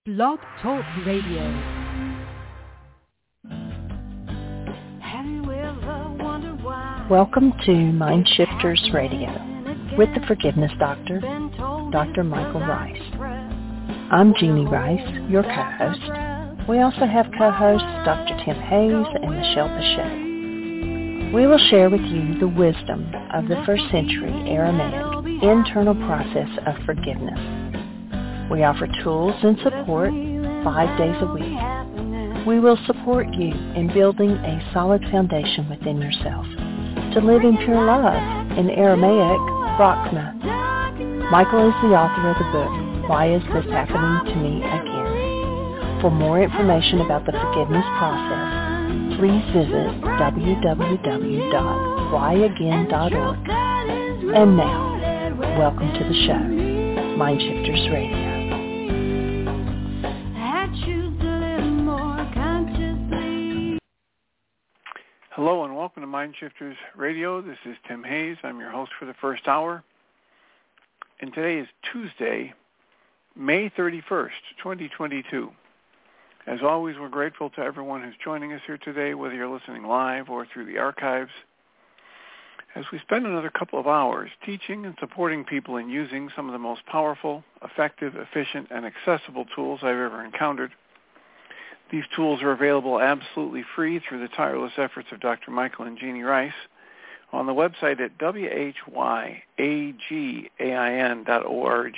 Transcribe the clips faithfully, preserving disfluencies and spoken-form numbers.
Blog Talk Radio. Welcome to Mind Shifters Radio with the Forgiveness Doctor, Doctor Michael Rice. I'm Jeannie Rice, your co-host. We also have co-hosts Doctor Tim Hayes and Michelle Bechet. We will share with you the wisdom of the first century Aramaic internal process of forgiveness. We offer tools and support five days a week. We will support you in building a solid foundation within yourself to live in pure love, in Aramaic, Rachma. Michael is the author of the book, Why Is This Happening to Me Again? For more information about the forgiveness process, please visit w w w dot why again dot org. And now, welcome to the show, Mind Shifters Radio. Hello and welcome to Mind Shifters Radio. This is Tim Hayes. I'm your host for the first hour. And today is Tuesday, May thirty-first, twenty twenty-two. As always, we're grateful to everyone who's joining us here today, whether you're listening live or through the archives, as we spend another couple of hours teaching and supporting people in using some of the most powerful, effective, efficient, and accessible tools I've ever encountered. These tools are available absolutely free through the tireless efforts of Doctor Michael and Jeannie Rice on the website at w h y a g a i n dot org.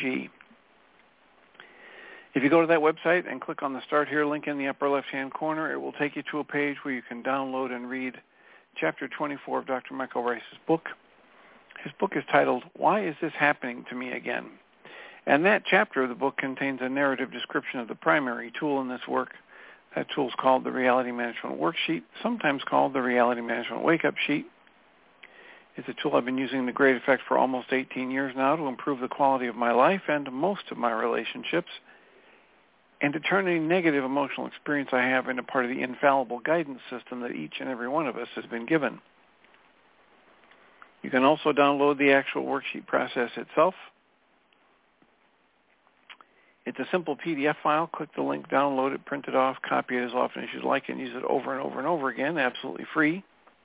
If you go to that website and click on the Start Here link in the upper left-hand corner, it will take you to a page where you can download and read Chapter twenty-four of Doctor Michael Rice's book. His book is titled, Why Is This Happening to Me Again? And that chapter of the book contains a narrative description of the primary tool in this work. That tool is called the Reality Management Worksheet, sometimes called the Reality Management Wake-Up Sheet. It's a tool I've been using to great effect for almost eighteen years now to improve the quality of my life and most of my relationships, and to turn any negative emotional experience I have into part of the infallible guidance system that each and every one of us has been given. You can also download the actual worksheet process itself. It's a simple P D F file. Click the link, download it, print it off, copy it as often as you'd like, and use it over and over and over again, absolutely free.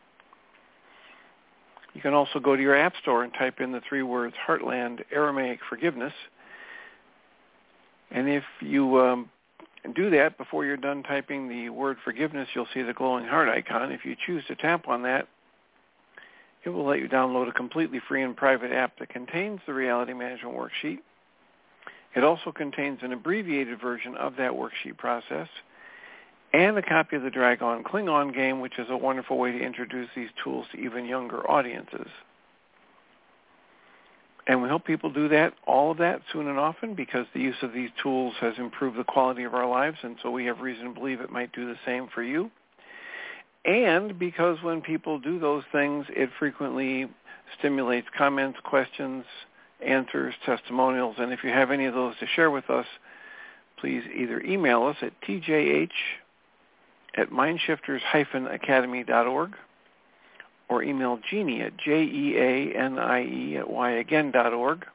You can also go to your app store and type in the three words Heartland Aramaic Forgiveness. And if you um, do that, before you're done typing the word forgiveness, you'll see the glowing heart icon. If you choose to tap on that, it will let you download a completely free and private app that contains the Reality Management Worksheet. It also contains an abbreviated version of that worksheet process and a copy of the Dragon Klingon game, which is a wonderful way to introduce these tools to even younger audiences. And we hope people do that, all of that, soon and often, because the use of these tools has improved the quality of our lives, and so we have reason to believe it might do the same for you. And because when people do those things, it frequently stimulates comments, questions, answers, testimonials, and if you have any of those to share with us, please either email us at t j h at mindshifters dash academy dot org or email Jeannie at J E A N I E at why again dot org,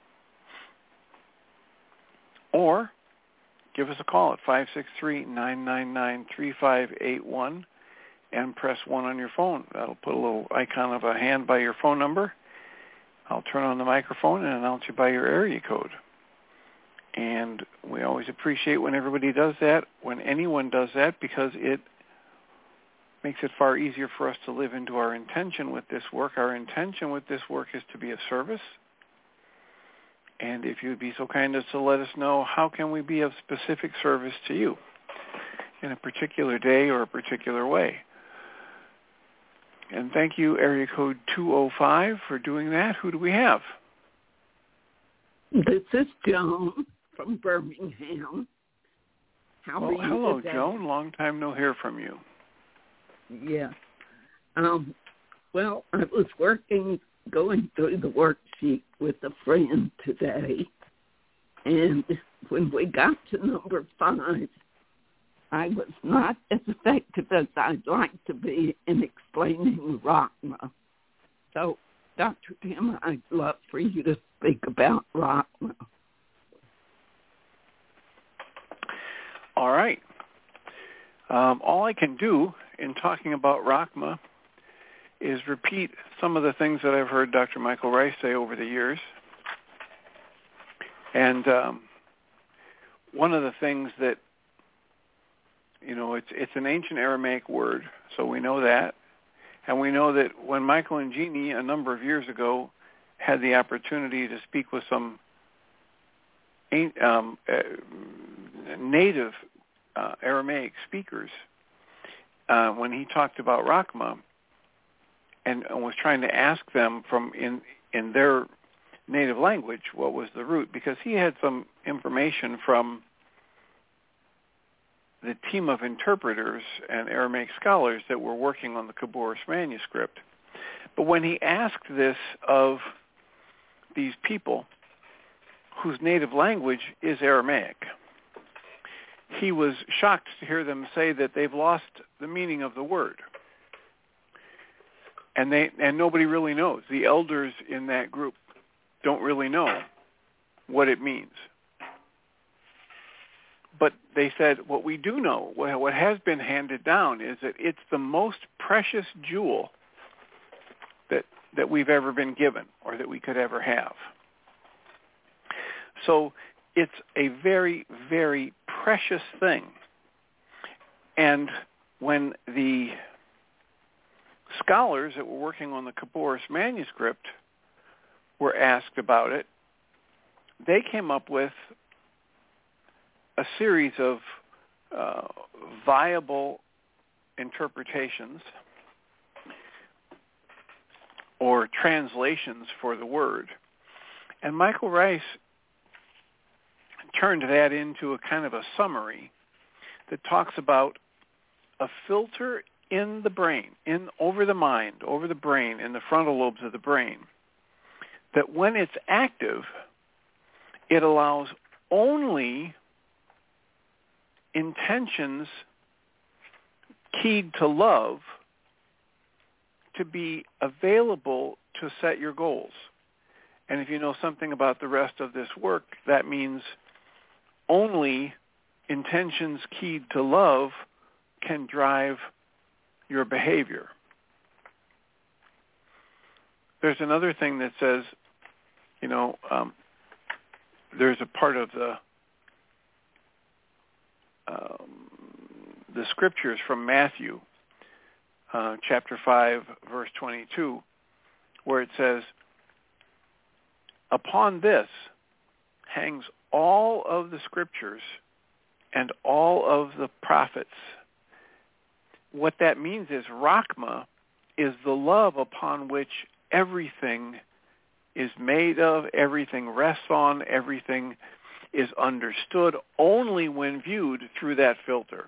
or give us a call at five six three, nine nine nine, three five eight one and press one on your phone. That'll put a little icon of a hand by your phone number. I'll turn on the microphone and announce you by your area code. And we always appreciate when everybody does that, when anyone does that, because it makes it far easier for us to live into our intention with this work. Our intention with this work is to be of service. And if you'd be so kind as to let us know, how can we be of specific service to you in a particular day or a particular way? And thank you, area code two oh five, for doing that. Who do we have? This is Joan from Birmingham. How well, are you hello, today? Joan. Long time no hear from you. Yeah. Um, well, I was working, going through the worksheet with a friend today, and when we got to number five, I was not as effective as I'd like to be in explaining Rachma. So, Doctor Tim, I'd love for you to speak about Rachma. Um, all I can do in talking about Rachma is repeat some of the things that I've heard Doctor Michael Ryce say over the years. And um, one of the things that, you know, it's it's an ancient Aramaic word, so we know that. And we know that when Michael and Jeannie, a number of years ago, had the opportunity to speak with some um, uh, native uh, Aramaic speakers, uh, when he talked about Rachma and, and was trying to ask them from in, in their native language what was the root, because he had some information from the team of interpreters and Aramaic scholars that were working on the Khabouris manuscript. But when he asked this of these people whose native language is Aramaic, he was shocked to hear them say that they've lost the meaning of the word. And they and nobody really knows. The elders in that group don't really know what it means. But they said, what we do know, what has been handed down, is that it's the most precious jewel that that we've ever been given or that we could ever have. So it's a very, very precious thing. And when the scholars that were working on the Khabouris manuscript were asked about it, they came up with a series of uh, viable interpretations or translations for the word. And Michael Ryce turned that into a kind of a summary that talks about a filter in the brain, in over the mind, over the brain, in the frontal lobes of the brain, that when it's active, it allows only intentions keyed to love to be available to set your goals. And if you know something about the rest of this work, that means only intentions keyed to love can drive your behavior. There's another thing that says, you know, um, there's a part of the um, the scriptures from Matthew, uh, chapter five, verse twenty-two, where it says, "Upon this hangs all of the scriptures and all of the prophets." What that means is Rachma is the love upon which everything is made of, everything rests on, everything is understood only when viewed through that filter.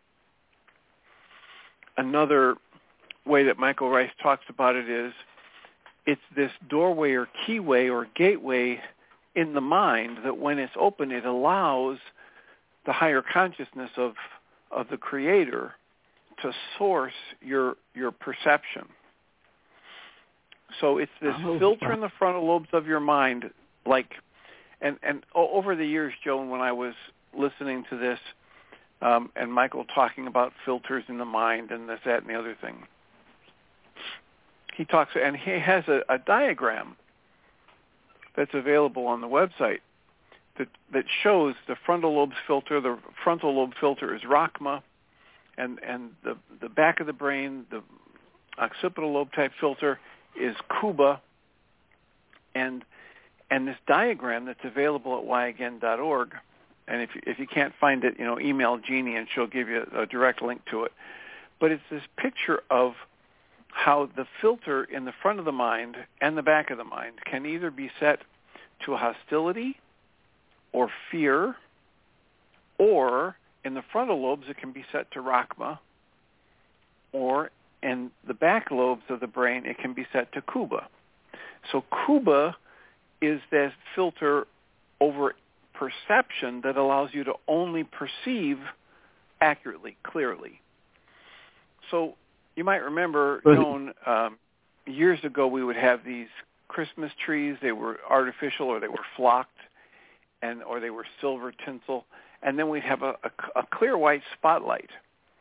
Another way that Michael Ryce talks about it is it's this doorway or keyway or gateway in the mind that when it's open, it allows the higher consciousness of, of the Creator to source your your perception. So it's this oh, filter in the frontal lobes of your mind, like, and, and over the years, Joan, when I was listening to this, um, and Michael talking about filters in the mind and this, that, and the other thing, he talks, and he has a, a diagram that's available on the website that that shows the frontal lobes filter. The frontal lobe filter is Rachma, and and the the back of the brain, the occipital lobe type filter, is Kuba, and and this diagram that's available at why again dot org, and if you, if you can't find it, you know, email Jeannie and she'll give you a direct link to it. But it's this picture of how the filter in the front of the mind and the back of the mind can either be set to hostility or fear, or in the frontal lobes it can be set to Rachma, or in the back lobes of the brain it can be set to Kuba. So Kuba is that filter over perception that allows you to only perceive accurately, clearly. So you might remember, Joan, um, years ago we would have these Christmas trees. They were artificial, or they were flocked, and or they were silver tinsel, and then we'd have a, a, a clear white spotlight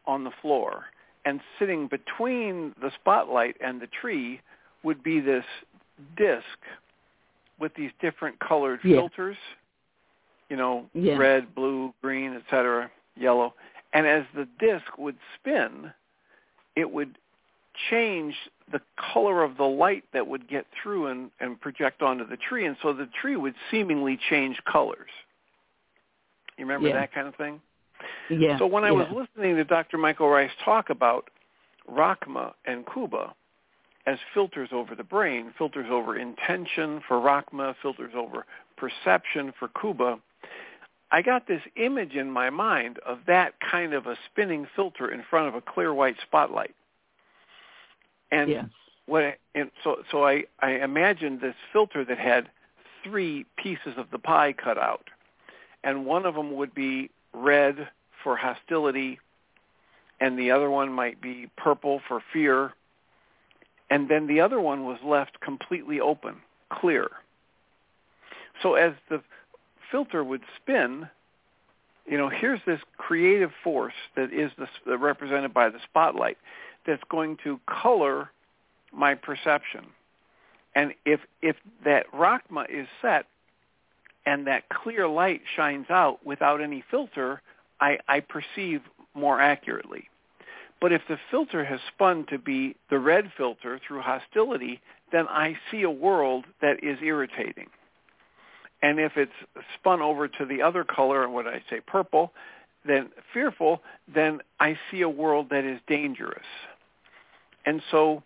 on the floor, and sitting between the spotlight and the tree would be this disc with these different colored yeah. filters, you know, yeah. red, blue, green, et cetera, yellow. And as the disc would spin, it would change the color of the light that would get through and, and project onto the tree. And so the tree would seemingly change colors. You remember yeah. that kind of thing? Yeah. So when I yeah. was listening to Doctor Michael Ryce talk about Rachma and Kuba as filters over the brain, filters over intention for Rachma, filters over perception for Kuba, I got this image in my mind of that kind of a spinning filter in front of a clear white spotlight. And yes. what and so so I, I imagined this filter that had three pieces of the pie cut out. And one of them would be red for hostility, and the other one might be purple for fear. And then the other one was left completely open, clear. So as the filter would spin, you know, here's this creative force that is the, represented by the spotlight that's going to color my perception. And if if that Rachma is set and that clear light shines out without any filter, I, I perceive more accurately. But if the filter has spun to be the red filter through hostility, then I see a world that is irritating. And if it's spun over to the other color, and what I say, purple, then fearful, then I see a world that is dangerous. And so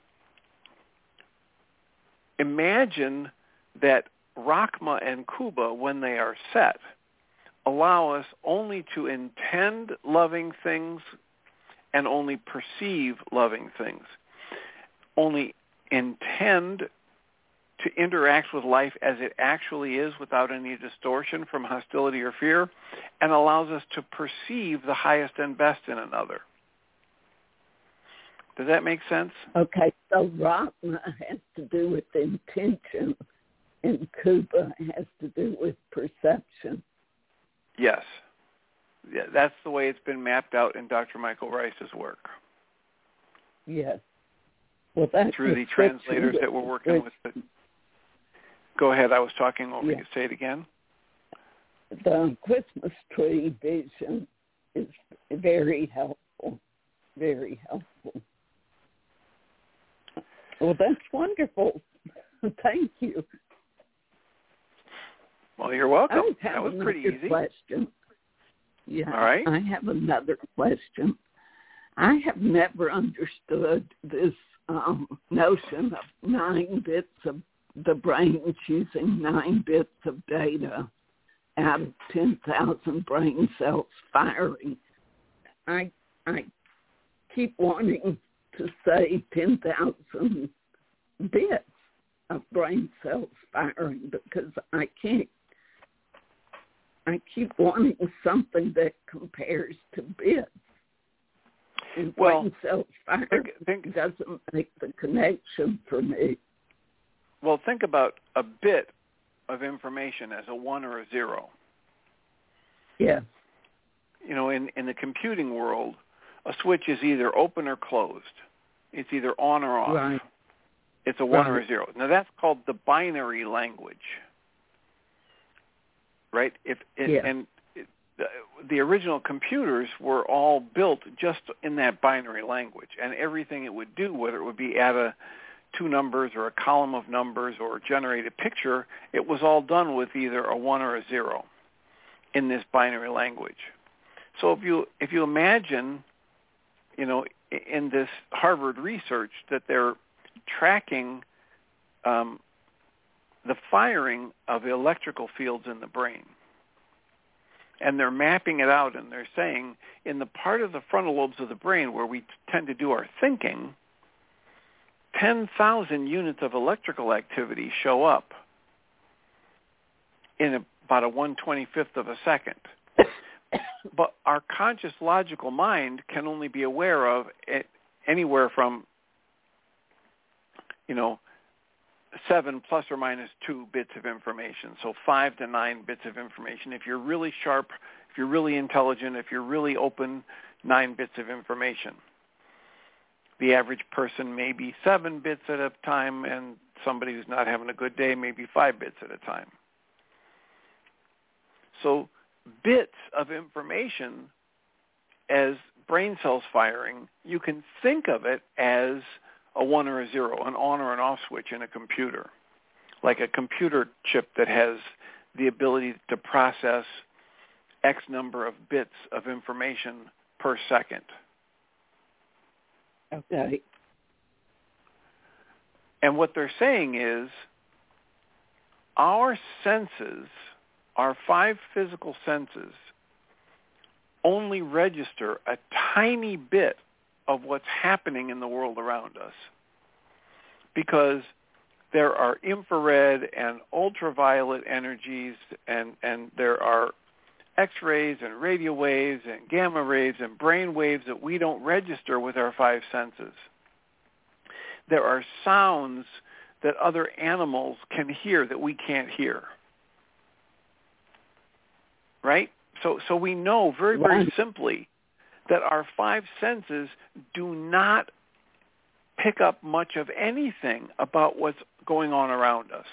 imagine that Rachma and Kuba, when they are set, allow us only to intend loving things and only perceive loving things, only intend to interact with life as it actually is without any distortion from hostility or fear, and allows us to perceive the highest and best in another. Does that make sense? Okay, so Rachma has to do with intention, and Kuba has to do with perception. Yes. Yeah, that's the way it's been mapped out in Doctor Michael Ryce's work. Yes. Well, that's through the translators that we're working with. The, go ahead. I was talking over yeah. you. Say it again. The Christmas tree vision is very helpful. Very helpful. Well, that's wonderful. Thank you. Well, you're welcome. That was pretty easy. Question. Yeah. All right. I have another question. I have never understood this um, notion of nine bits of the brain choosing nine bits of data out of ten thousand brain cells firing. I I keep wanting to say ten thousand bits of brain cells firing because I can't. I keep wanting something that compares to bits. And well, brain cells fire think, think, doesn't make the connection for me. Well, think about a bit of information as a one or a zero. Yes. You know, in, in the computing world, a switch is either open or closed. It's either on or off. Right. It's a one right. or a zero. Now, that's called the binary language. Right? If it, yeah. And it, the, the original computers were all built just in that binary language. And everything it would do, whether it would be add a two numbers or a column of numbers or generate a picture, it was all done with either a one or a zero in this binary language. So if you if you imagine, you know, in this Harvard research that they're tracking um, the firing of electrical fields in the brain, and they're mapping it out, and they're saying in the part of the frontal lobes of the brain where we tend to do our thinking, ten thousand units of electrical activity show up in a, about a one twenty-fifth of a second. But our conscious logical mind can only be aware of it anywhere from, you know, seven plus or minus two bits of information, so five to nine bits of information. If you're really sharp, if you're really intelligent, if you're really open nine bits of information. The average person may be seven bits at a time, and somebody who's not having a good day may be five bits at a time. So bits of information as brain cells firing, you can think of it as a one or a zero, an on or an off switch in a computer, like a computer chip that has the ability to process X number of bits of information per second. Okay. And what they're saying is our senses, our five physical senses, only register a tiny bit of what's happening in the world around us, because there are infrared and ultraviolet energies, and, and there are X-rays and radio waves and gamma rays and brain waves that we don't register with our five senses. There are sounds that other animals can hear that we can't hear. Right? So, so we know very, very simply that our five senses do not pick up much of anything about what's going on around us.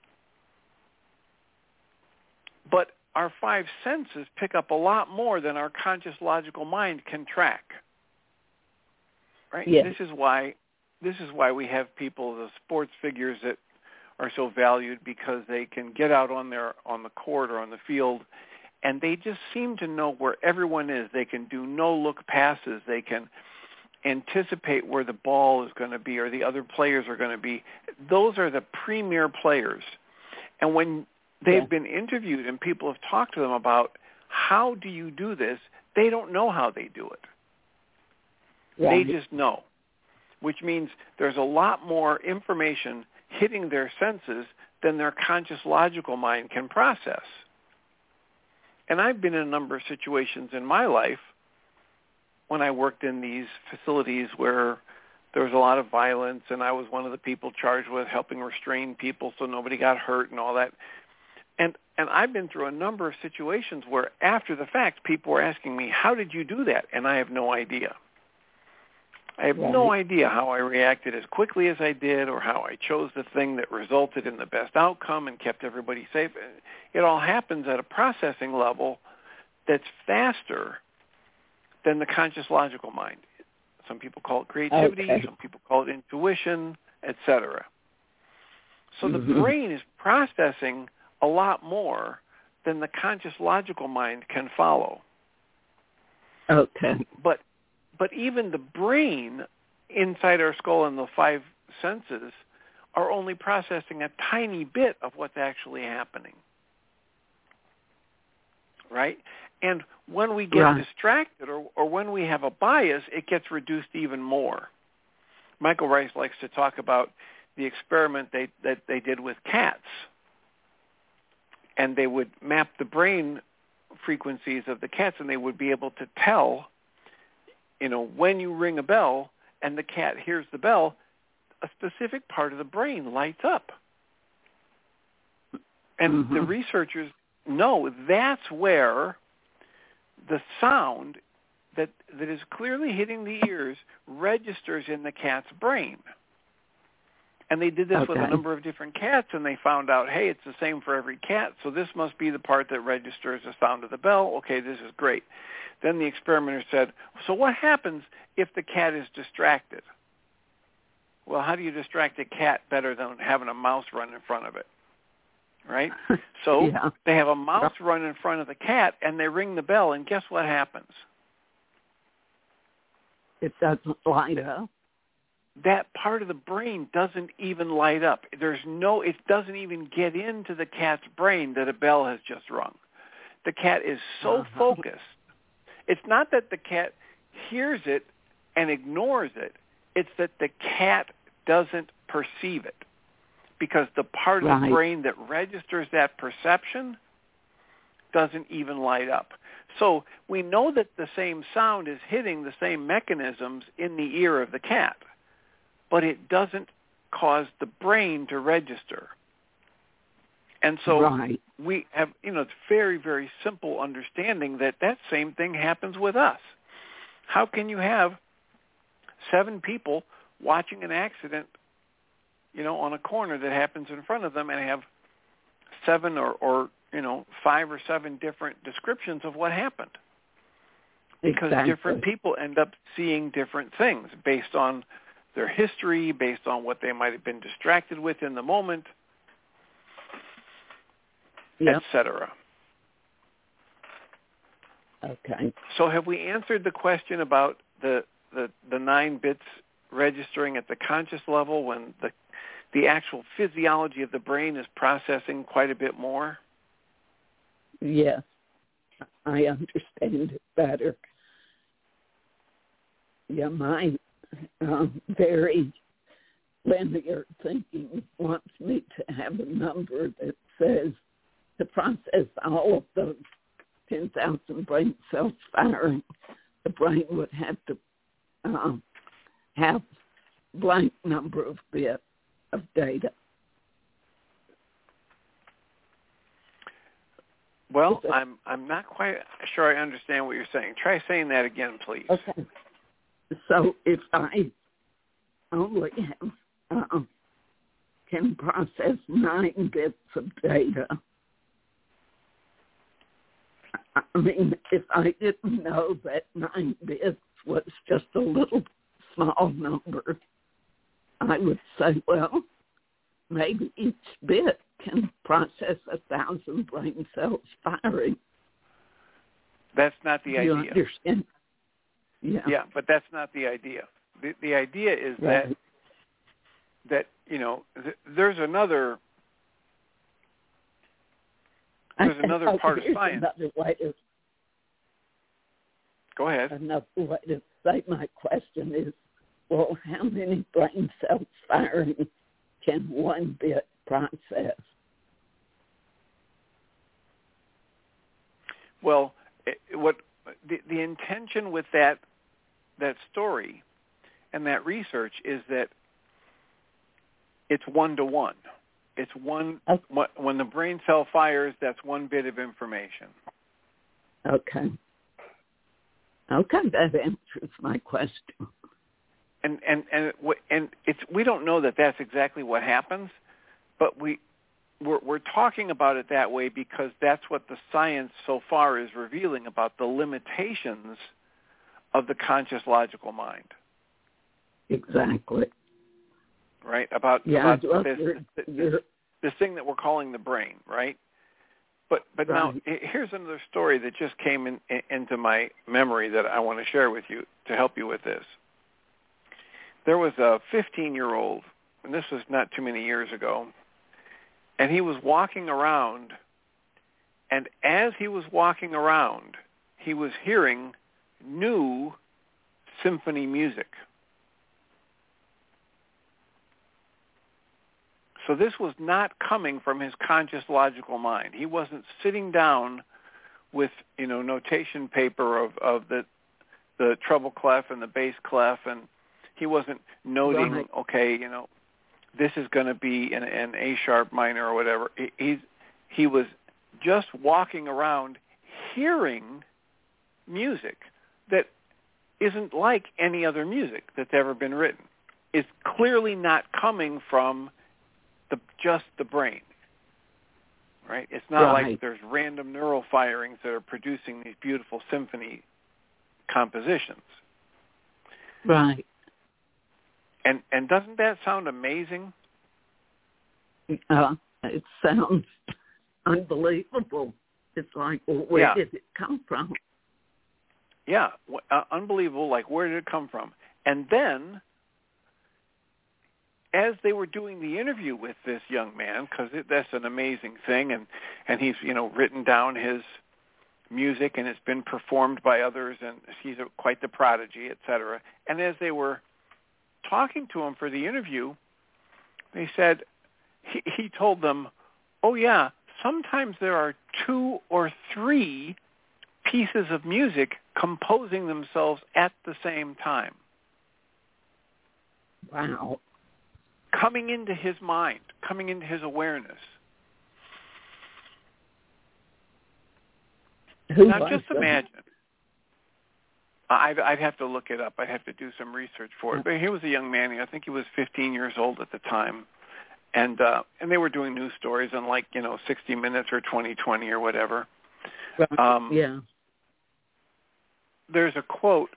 But our five senses pick up a lot more than our conscious logical mind can track. Right? Yes. This is why this is why we have people, the sports figures that are so valued, because they can get out on their on the court or on the field, and they just seem to know where everyone is. They can do no-look passes. They can anticipate where the ball is going to be or the other players are going to be. Those are the premier players. And when they've yeah. been interviewed and people have talked to them about how do you do this, they don't know how they do it. Yeah. They just know, which means there's a lot more information hitting their senses than their conscious logical mind can process. And I've been in a number of situations in my life when I worked in these facilities where there was a lot of violence, and I was one of the people charged with helping restrain people so nobody got hurt and all that. And and I've been through a number of situations where after the fact people were asking me, how did you do that? And I have no idea. I have right. no idea how I reacted as quickly as I did, or how I chose the thing that resulted in the best outcome and kept everybody safe. It all happens at a processing level that's faster than the conscious logical mind. Some people call it creativity, okay. some people call it intuition, et cetera. So mm-hmm. the brain is processing a lot more than the conscious logical mind can follow. Okay. But but even the brain inside our skull and the five senses are only processing a tiny bit of what's actually happening. Right? And when we get right. distracted or, or when we have a bias, it gets reduced even more. Michael Rice likes to talk about the experiment they, that they did with cats. And they would map the brain frequencies of the cats, and they would be able to tell, you know, when you ring a bell and the cat hears the bell, a specific part of the brain lights up. And mm-hmm. the researchers know that's where the sound that that is clearly hitting the ears registers in the cat's brain. And they did this okay. with a number of different cats, and they found out, hey, it's the same for every cat, so this must be the part that registers the sound of the bell. Okay, this is great. Then the experimenter said, so what happens if the cat is distracted? Well, how do you distract a cat better than having a mouse run in front of it? Right? So yeah. they have a mouse run in front of the cat, and they ring the bell, and guess what happens? It doesn't light up. That part of the brain doesn't even light up. There's no, it doesn't even get into the cat's brain that a bell has just rung. The cat is so uh-huh. focused. It's not that the cat hears it and ignores it. It's that the cat doesn't perceive it, because the part of right. the brain that registers that perception doesn't even light up. So we know that the same sound is hitting the same mechanisms in the ear of the cat, but it doesn't cause the brain to register. And so right. we have, you know, it's very, very simple understanding that that same thing happens with us. How can you have seven people watching an accident, you know, on a corner that happens in front of them and have seven or, or you know, five or seven different descriptions of what happened? Because exactly. different people end up seeing different things based on their history, based on what they might have been distracted with in the moment, yep. et cetera. Okay. So have we answered the question about the, the, the nine bits registering at the conscious level when the the actual physiology of the brain is processing quite a bit more? Yes. I understand it better. Yeah, my um, very linear thinking wants me to have a number that says to process all of those ten thousand brain cells firing, the brain would have to um, have blank number of bits of data. Well, I'm I'm not quite sure I understand what you're saying. Try saying that again, please. Okay. So if I only have, uh, can process nine bits of data, I mean, if I didn't know that nine bits was just a little small number, I would say, well, maybe each bit can process a thousand brain cells firing. That's not the you idea. Understand? Yeah. Yeah, but that's not the idea. The, the idea is right. that, that you know, th- there's another there's another I, part of science. Another way to, Go ahead. Another way to say my question is, well, how many brain cells firing can one bit process? Well, it, what the, the intention with that that story and that research is that it's one to one. It's one okay. when the brain cell fires. That's one bit of information. Okay. Okay, that answers my question. And and and and it's we don't know that that's exactly what happens, but we we're, we're talking about it that way because that's what the science so far is revealing about the limitations of the conscious logical mind. Exactly. Right? About, yeah, about this, you're, this, you're, this thing that we're calling the brain, right? But but right. now here's another story that just came in, in, into my memory that I want to share with you to help you with this. There was a fifteen-year-old, and this was not too many years ago, and he was walking around, and as he was walking around, he was hearing new symphony music. So this was not coming from his conscious logical mind. He wasn't sitting down with, you know, notation paper of, of the the treble clef and the bass clef, and he wasn't noting, right. okay, you know, this is going to be an, an A sharp minor or whatever. He, he's, he was just walking around hearing music that isn't like any other music that's ever been written. It's clearly not coming from the just the brain, right? It's not right. like there's random neural firings that are producing these beautiful symphony compositions. Right. And and doesn't that sound amazing? Uh, it sounds unbelievable. It's like, well, where yeah. did it come from? Yeah, uh, unbelievable. Like, where did it come from? And then, as they were doing the interview with this young man, because that's an amazing thing, and, and he's, you know, written down his music, and it's been performed by others, and he's a, quite the prodigy, et cetera. And as they were talking to him for the interview, they said, he, he told them, oh, yeah, sometimes there are two or three pieces of music composing themselves at the same time. Wow. Coming into his mind, coming into his awareness. Who now was just them? imagine. I'd, I'd have to look it up. I'd have to do some research for it. But he was a young man. I think he was fifteen years old at the time. And uh, and they were doing news stories on, like, you know, sixty minutes or twenty twenty or whatever. Um, yeah. There's a quote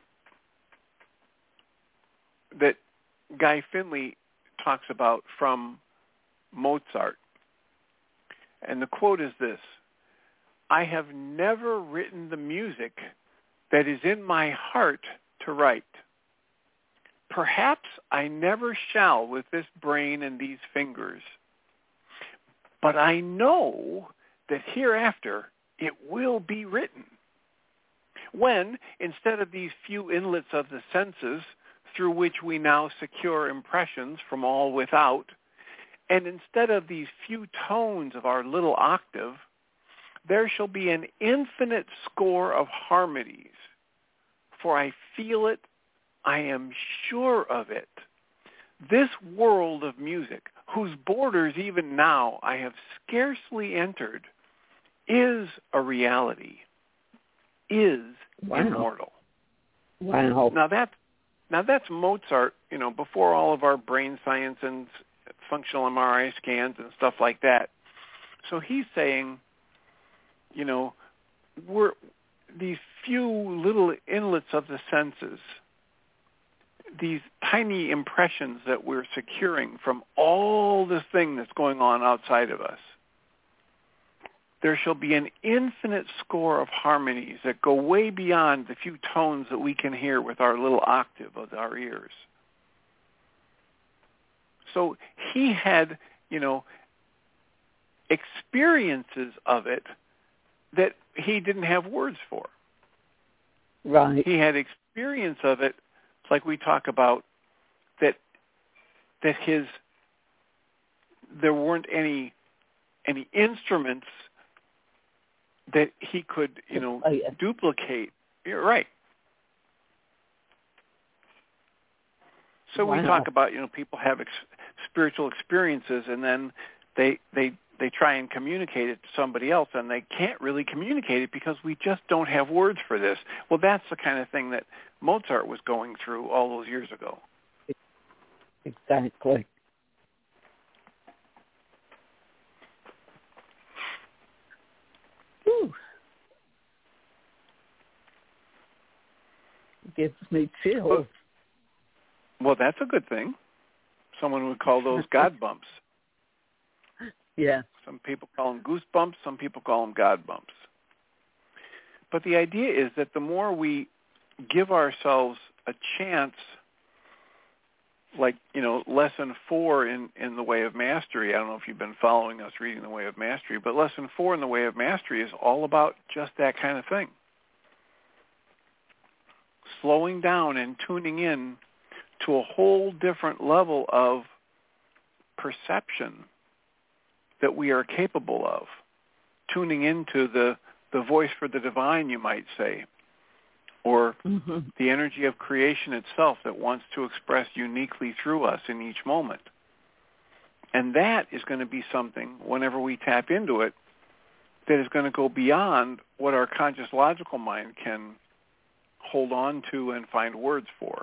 that Guy Finley talks about from Mozart. And the quote is this: "I have never written the music that is in my heart to write. Perhaps I never shall with this brain and these fingers. But I know that hereafter it will be written. When, instead of these few inlets of the senses through which we now secure impressions from all without, and instead of these few tones of our little octave, there shall be an infinite score of harmonies. For I feel it, I am sure of it. This world of music, whose borders even now I have scarcely entered, is a reality, is wow. immortal." Wow. Now that, now that's Mozart, you know, before all of our brain science and functional M R I scans and stuff like that. So he's saying, you know, we're these few little inlets of the senses, these tiny impressions that we're securing from all this thing that's going on outside of us. There shall be an infinite score of harmonies that go way beyond the few tones that we can hear with our little octave of our ears. So he had, you know, experiences of it that he didn't have words for. Right. He had experience of it, like we talk about, that that his there weren't any any instruments that he could, you know, oh, yeah. duplicate. You're right. So wow. we talk about, you know, people have ex- spiritual experiences, and then they they they try and communicate it to somebody else, and they can't really communicate it because we just don't have words for this. Well, that's the kind of thing that Mozart was going through all those years ago. Exactly. Whew. Gives me chills. Well, well, that's a good thing. Someone would call those God bumps. Yeah. Some people call them goosebumps. Some people call them God bumps. But the idea is that the more we give ourselves a chance, like, you know, lesson four in, in The Way of Mastery, I don't know if you've been following us reading The Way of Mastery, but lesson four in The Way of Mastery is all about just that kind of thing. Slowing down and tuning in to a whole different level of perception that we are capable of, tuning into the, the voice for the divine, you might say, or mm-hmm. the energy of creation itself that wants to express uniquely through us in each moment. And that is going to be something, whenever we tap into it, that is going to go beyond what our conscious logical mind can hold on to and find words for.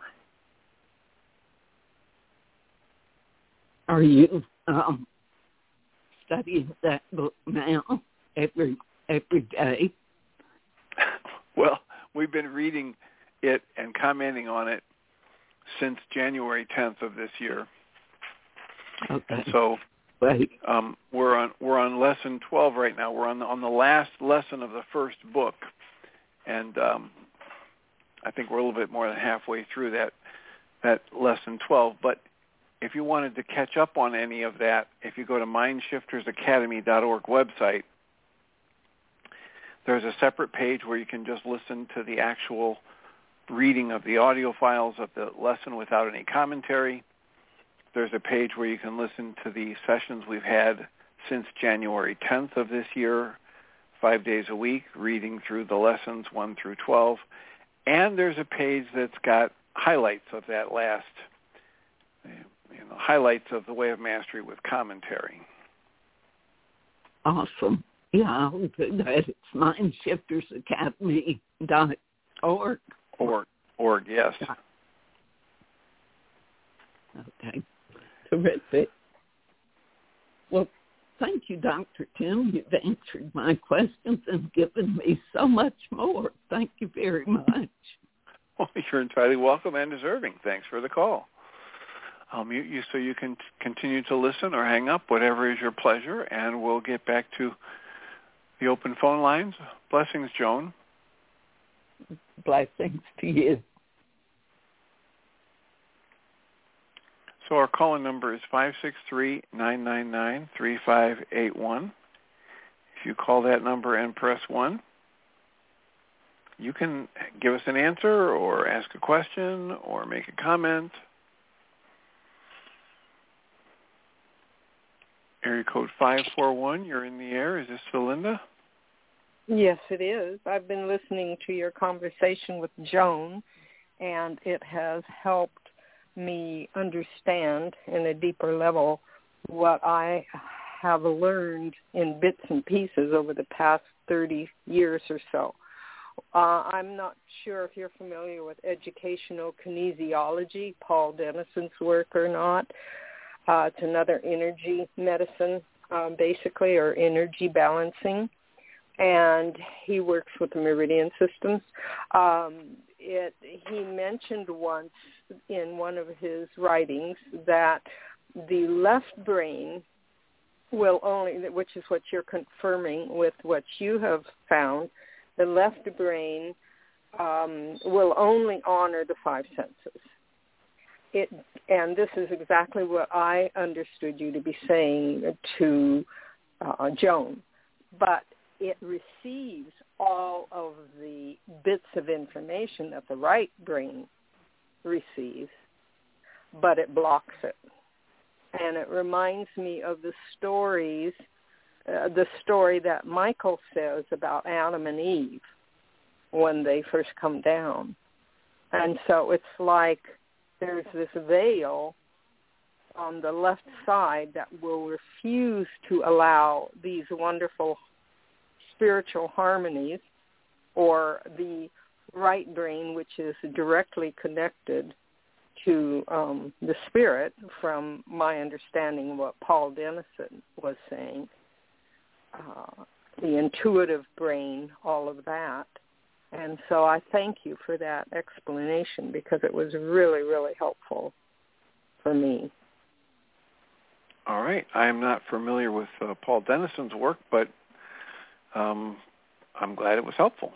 Are you um, studying that book now every every day? Well, we've been reading it and commenting on it since January tenth of this year. Okay. And so right. um, we're on we're on lesson twelve right now. We're on the, on the last lesson of the first book, and um, I think we're a little bit more than halfway through that that lesson twelve. But if you wanted to catch up on any of that, if you go to mind shifters academy dot org website, there's a separate page where you can just listen to the actual reading of the audio files of the lesson without any commentary. There's a page where you can listen to the sessions we've had since January tenth of this year, five days a week, reading through the lessons one through twelve. And there's a page that's got highlights of that last You know, highlights of The Way of Mastery with commentary. Awesome. Yeah, I'll do that. It's mind shifters academy dot org. Or, yes. Okay. Terrific. Well, thank you, Doctor Tim. You've answered my questions and given me so much more. Thank you very much. Well, you're entirely welcome and deserving. Thanks for the call. I'll mute you so you can t- continue to listen or hang up, whatever is your pleasure, and we'll get back to the open phone lines. Blessings, Joan. Blessings to you. So our call-in number is five six three, nine nine nine, three five eight one. If you call that number and press one, you can give us an answer or ask a question or make a comment. Area code five four one, you're in the air. Is this Celinda? Yes, it is. I've been listening to your conversation with Joan, and it has helped me understand in a deeper level what I have learned in bits and pieces over the past thirty years or so. Uh, I'm not sure if you're familiar with educational kinesiology, Paul Dennison's work or not. Uh, it's another energy medicine, um, basically, or energy balancing. And he works with the meridian systems. Um, it, he mentioned once in one of his writings that the left brain will only, which is what you're confirming with what you have found, the left brain um, will only honor the five senses. It, and this is exactly what I understood you to be saying to uh, Joan. But it receives all of the bits of information that the right brain receives, but it blocks it. And it reminds me of the stories, uh, the story that Michael says about Adam and Eve when they first come down. And so it's like there's this veil on the left side that will refuse to allow these wonderful spiritual harmonies, or the right brain, which is directly connected to um, the spirit, from my understanding of what Paul Dennison was saying, uh, the intuitive brain, all of that. And so I thank you for that explanation, because it was really, really helpful for me. All right. I am not familiar with uh, Paul Dennison's work, but um, I'm glad it was helpful.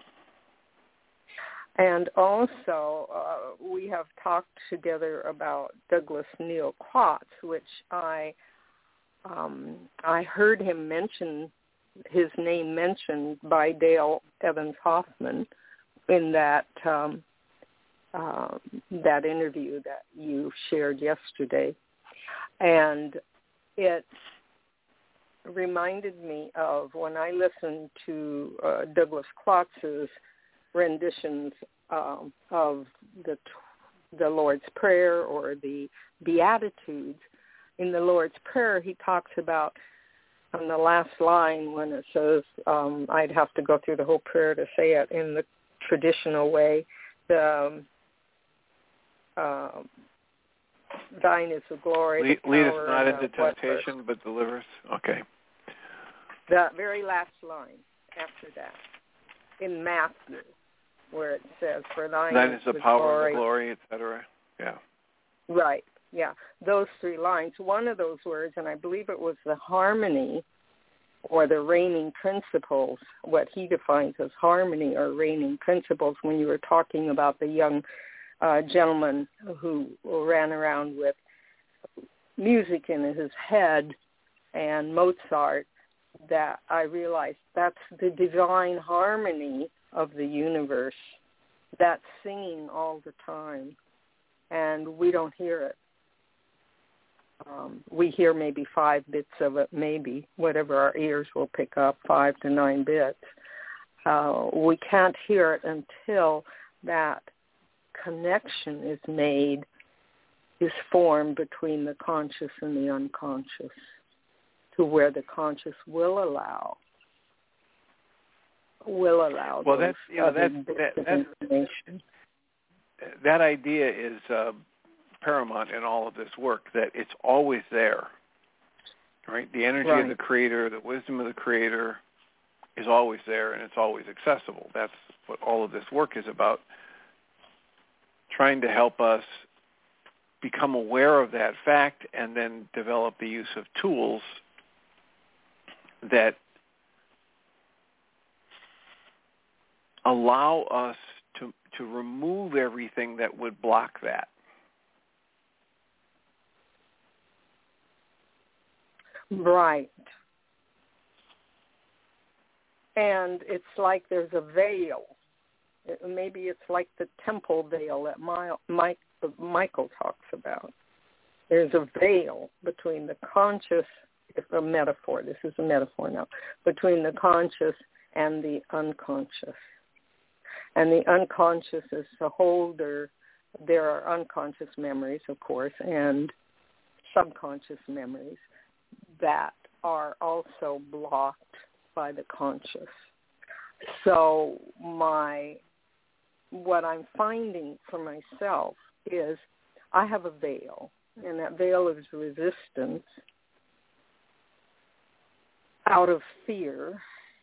And also, uh, we have talked together about Douglas Neal Klotz, which I um, I heard him mention, his name mentioned by Dale Evans Hoffman in that um, uh, that interview that you shared yesterday, and it reminded me of when I listened to uh, Douglas Klotz's renditions um, of the the Lord's Prayer or the Beatitudes. In the Lord's Prayer, he talks about, on the last line when it says, um, I'd have to go through the whole prayer to say it in the traditional way, the um, uh, thine is the glory. Lead, the lead us power, not and into the temptation, whatever. but deliver us. Okay. The very last line after that, in Matthew, where it says, for thine, thine is is the, the power, glory. the glory, et cetera. Yeah. Right, yeah. Those three lines, one of those words, and I believe it was the harmony or the reigning principles, what he defines as harmony or reigning principles, when you were talking about the young uh, gentleman who ran around with music in his head and Mozart, that I realized that's the divine harmony of the universe. That's singing all the time, and we don't hear it. Um, we hear maybe five bits of it, maybe, whatever our ears will pick up, five to nine bits. Uh, we can't hear it until that connection is made, is formed between the conscious and the unconscious, to where the conscious will allow, will allow well, those that's, you know, other that's, bits that, of that's, information. that idea is uh, paramount in all of this work, that it's always there, right? The energy right. of the Creator, the wisdom of the Creator is always there, and it's always accessible. That's what all of this work is about, trying to help us become aware of that fact and then develop the use of tools that allow us to to remove everything that would block that. Right. And it's like there's a veil. It, maybe it's like the temple veil that My, Mike, Michael talks about. There's a veil between the conscious, it's a metaphor, this is a metaphor now, between the conscious and the unconscious. And the unconscious is the holder. There are unconscious memories, of course, and subconscious memories that are also blocked by the conscious. So my, what I'm finding for myself is I have a veil, and that veil is resistance out of fear,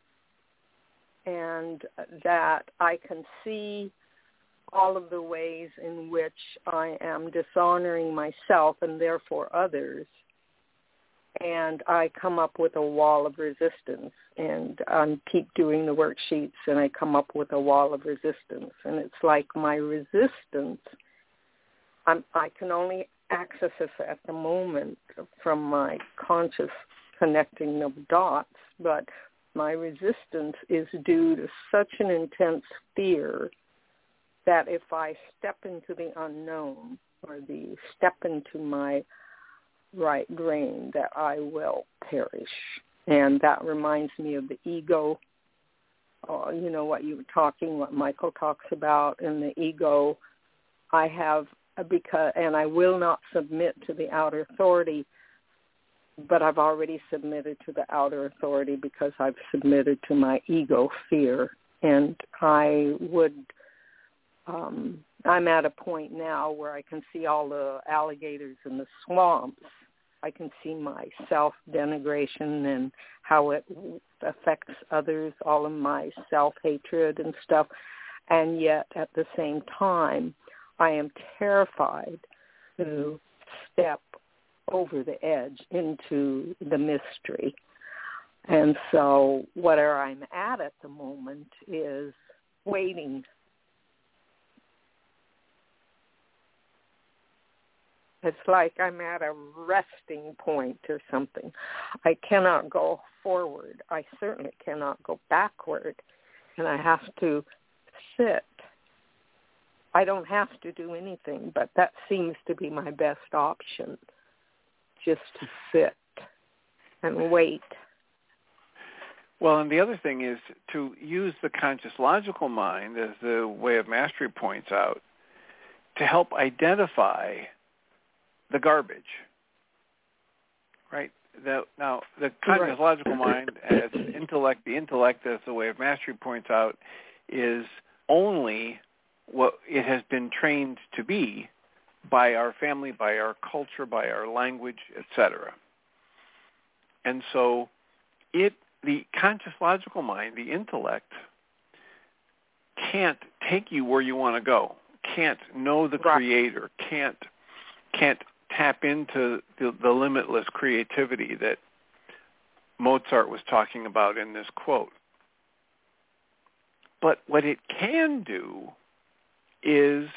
and that I can see all of the ways in which I am dishonoring myself and therefore others, and I come up with a wall of resistance, and I keep doing the worksheets, and I come up with a wall of resistance, and it's like my resistance, I'm, I can only access this at the moment from my conscious connecting of dots, but my resistance is due to such an intense fear that if I step into the unknown or the step into my right brain, that I will perish. And that reminds me of the ego, uh, you know, what you were talking, what Michael talks about in the ego. I have, because, and I will not submit to the outer authority, but I've already submitted to the outer authority because I've submitted to my ego fear. And I would, um, I'm at a point now where I can see all the alligators in the swamps. I can see my self-denigration and how it affects others, all of my self-hatred and stuff. And yet, at the same time, I am terrified to step over the edge into the mystery. And so whatever I'm at at the moment is waiting. It's like I'm at a resting point or something. I cannot go forward. I certainly cannot go backward. And I have to sit. I don't have to do anything, but that seems to be my best option, just to sit and wait. Well, and the other thing is to use the conscious logical mind, as the Way of Mastery points out, to help identify the garbage, right? The, now, the conscious right. logical mind, as intellect, the intellect, as the Way of Mastery points out, is only what it has been trained to be by our family, by our culture, by our language, et cetera. And so it, the conscious logical mind, the intellect, can't take you where you want to go, can't know the right. Creator, can't can't tap into the, the limitless creativity that Mozart was talking about in this quote. But what it can do is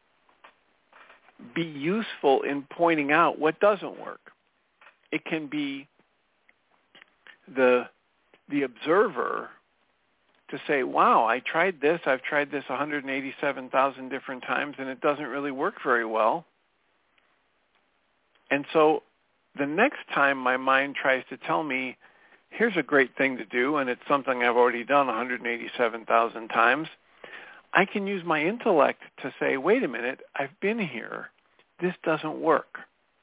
be useful in pointing out what doesn't work. It can be the the observer to say, wow, I tried this, I've tried this one hundred eighty-seven thousand different times, and it doesn't really work very well. And so the next time my mind tries to tell me, here's a great thing to do, and it's something I've already done one hundred eighty-seven thousand times, I can use my intellect to say, wait a minute, I've been here. This doesn't work.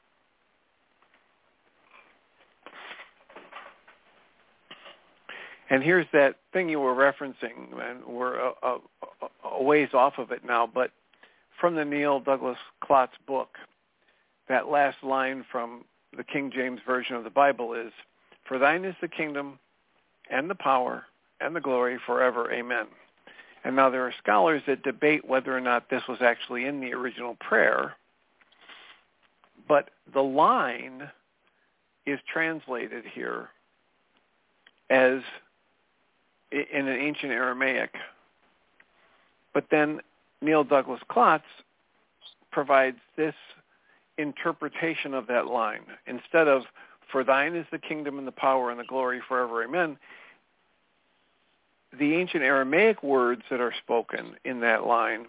And here's that thing you were referencing, and we're a, a, a ways off of it now, but from the Neil Douglas Klotz book, that last line from the King James Version of the Bible is, "For thine is the kingdom and the power and the glory forever. Amen." And now there are scholars that debate whether or not this was actually in the original prayer, but the line is translated here as in an ancient Aramaic. But then Neil Douglas Klotz provides this interpretation of that line. Instead of, "For thine is the kingdom and the power and the glory forever, amen," the ancient Aramaic words that are spoken in that line,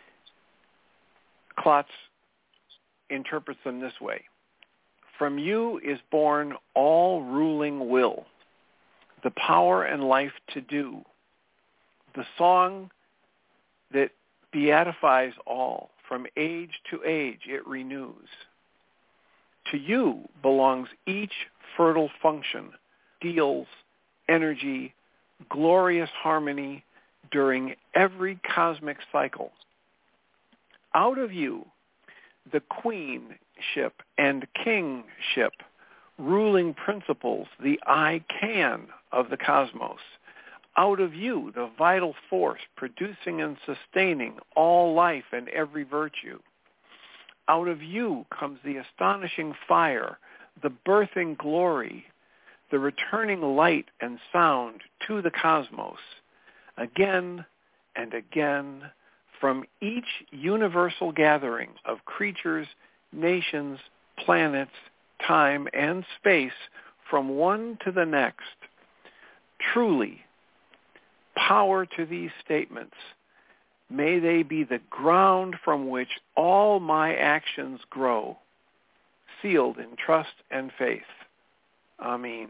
Klotz interprets them this way. "From you is born all ruling will, the power and life to do, the song that beatifies all, from age to age it renews. To you belongs each fertile function, deals energy, glorious harmony during every cosmic cycle. Out of you, the queenship and kingship, ruling principles, the I can of the cosmos. Out of you, the vital force producing and sustaining all life and every virtue. Out of you comes the astonishing fire, the birthing glory, the returning light and sound to the cosmos. Again and again, from each universal gathering of creatures, nations, planets, time, and space, from one to the next. Truly, power to these statements. May they be the ground from which all my actions grow, sealed in trust and faith. Amen."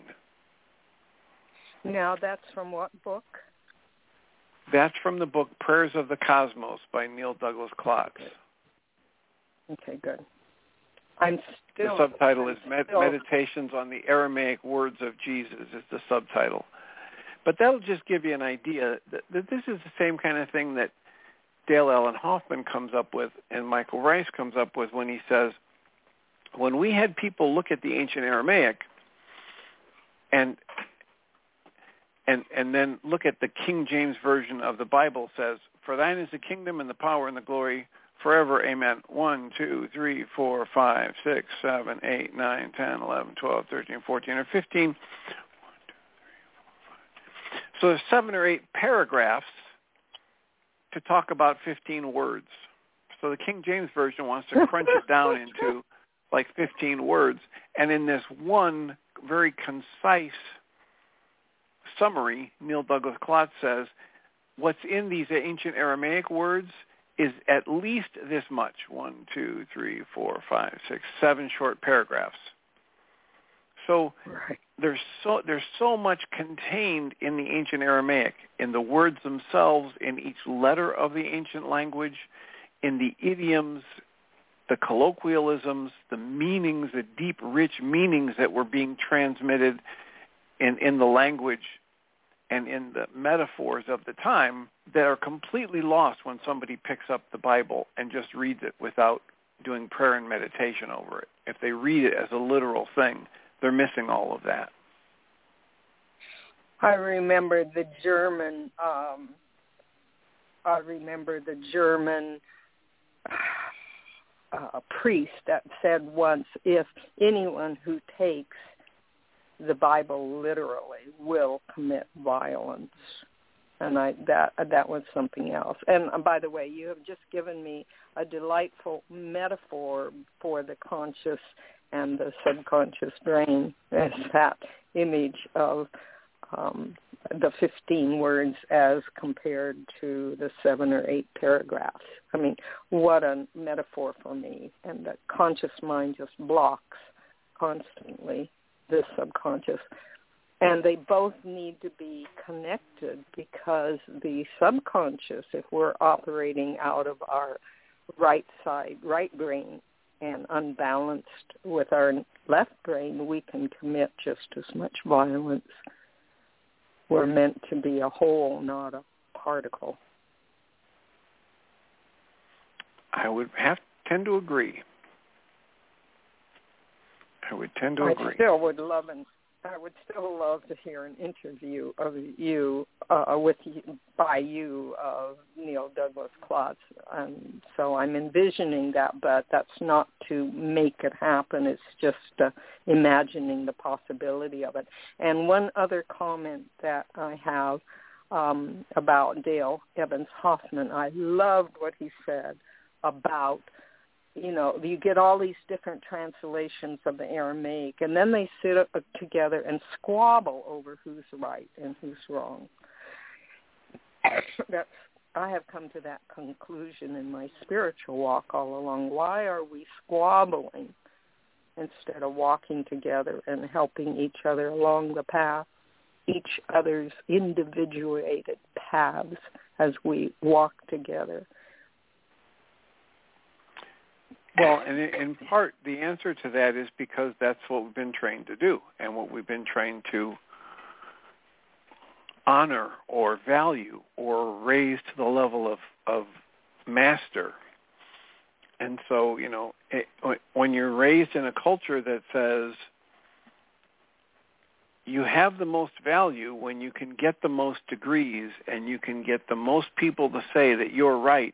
Now that's from what book? That's from the book Prayers of the Cosmos by Neil Douglas Klotz. Okay, okay good. I'm still... The subtitle I'm is Med- still... Meditations on the Aramaic Words of Jesus is the subtitle. But that'll just give you an idea that, that this is the same kind of thing that Dale Allen Hoffman comes up with and Michael Rice comes up with when he says, when we had people look at the ancient Aramaic and and and then look at the King James Version of the Bible, says, "For thine is the kingdom and the power and the glory forever, amen." One, two, three, four, five, six, seven, eight, nine, ten, eleven, twelve, thirteen, fourteen, or fifteen. So there's seven or eight paragraphs to talk about fifteen words. So the King James Version wants to crunch it down into like fifteen words. And in this one very concise summary, Neil Douglas Klotz says, what's in these ancient Aramaic words is at least this much. One, two, three, four, five, six, seven short paragraphs. So right. there's so there's so much contained in the ancient Aramaic, in the words themselves, in each letter of the ancient language, in the idioms, the colloquialisms, the meanings, the deep, rich meanings that were being transmitted in, in the language and in the metaphors of the time that are completely lost when somebody picks up the Bible and just reads it without doing prayer and meditation over it. If they read it as a literal thing, they're missing all of that. I remember the German, um, I remember the German uh, priest that said once, if anyone who takes the Bible literally will commit violence. And I, that that was something else. And uh, by the way, you have just given me a delightful metaphor for the conscious and the subconscious brain, as that image of um, the fifteen words as compared to the seven or eight paragraphs. I mean, what a metaphor for me. And the conscious mind just blocks constantly the subconscious. And they both need to be connected, because the subconscious, if we're operating out of our right side, right brain, and unbalanced with our left brain, we can commit just as much violence. We're meant to be a whole, not a particle. I would have tend to agree. I would tend to I agree. I still would love and I would still love to hear an interview of you uh, with you, by you of Neil Douglas Klotz. And so I'm envisioning that, but that's not to make it happen. It's just uh, imagining the possibility of it. And one other comment that I have um, about Dale Evans Hoffman, I loved what he said about, you know, you get all these different translations of the Aramaic, and then they sit up together and squabble over who's right and who's wrong. That's, I have come to that conclusion in my spiritual walk all along. Why are we squabbling instead of walking together and helping each other along the path, each other's individuated paths as we walk together? Well, and in part, the answer to that is because that's what we've been trained to do and what we've been trained to honor or value or raise to the level of, of master. And so, you know, it, when you're raised in a culture that says you have the most value when you can get the most degrees and you can get the most people to say that you're right,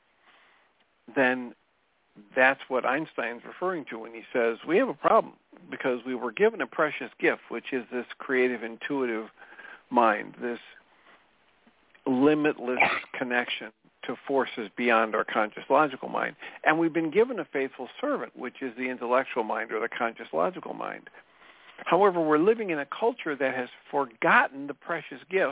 then that's what Einstein's referring to when he says we have a problem because we were given a precious gift, which is this creative, intuitive mind, this limitless connection to forces beyond our conscious logical mind. And we've been given a faithful servant, which is the intellectual mind or the conscious logical mind. However, we're living in a culture that has forgotten the precious gift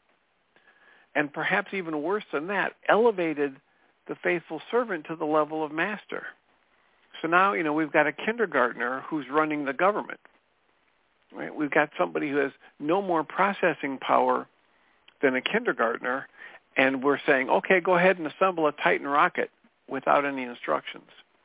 and perhaps even worse than that, elevated the faithful servant to the level of master. So now, you know, we've got a kindergartner who's running the government. Right? We've got somebody who has no more processing power than a kindergartner, and we're saying, okay, go ahead and assemble a Titan rocket without any instructions.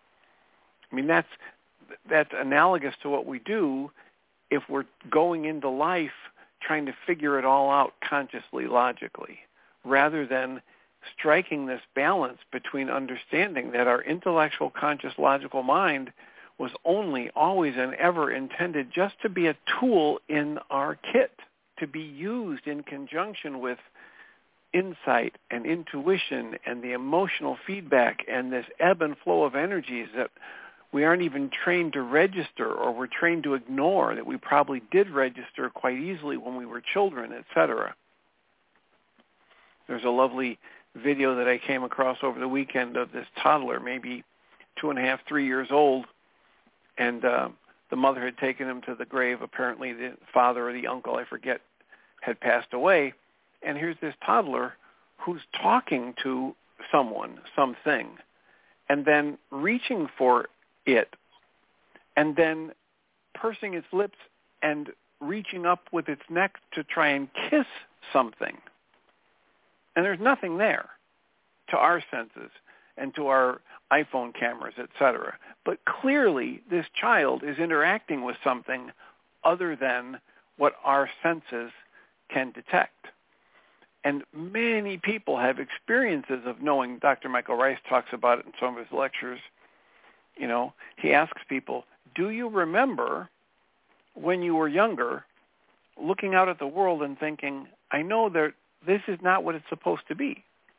I mean, that's that's analogous to what we do if we're going into life trying to figure it all out consciously, logically, rather than striking this balance between understanding that our intellectual, conscious, logical mind was only, always, and ever intended just to be a tool in our kit, to be used in conjunction with insight and intuition and the emotional feedback and this ebb and flow of energies that we aren't even trained to register or we're trained to ignore, that we probably did register quite easily when we were children, et cetera. There's a lovely video that I came across over the weekend of this toddler, maybe two and a half, three years old, and uh, the mother had taken him to the grave. Apparently the father or the uncle, I forget, had passed away. And here's this toddler who's talking to someone, something, and then reaching for it, and then pursing its lips and reaching up with its neck to try and kiss something. And there's nothing there to our senses and to our iPhone cameras, et cetera. But clearly this child is interacting with something other than what our senses can detect. And many people have experiences of knowing. Doctor Michael Rice talks about it in some of his lectures. You know, he asks people, do you remember when you were younger looking out at the world and thinking, I know that this is not what it's supposed to be?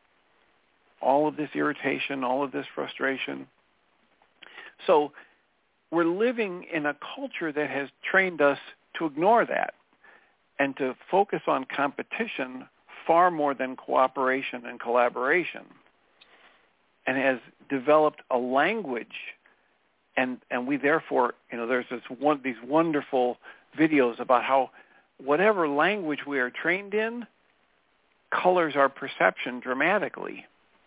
All of this irritation, all of this frustration. So we're living in a culture that has trained us to ignore that and to focus on competition far more than cooperation and collaboration, and has developed a language. And, and we therefore, you know, there's this one, these wonderful videos about how whatever language we are trained in colors our perception dramatically.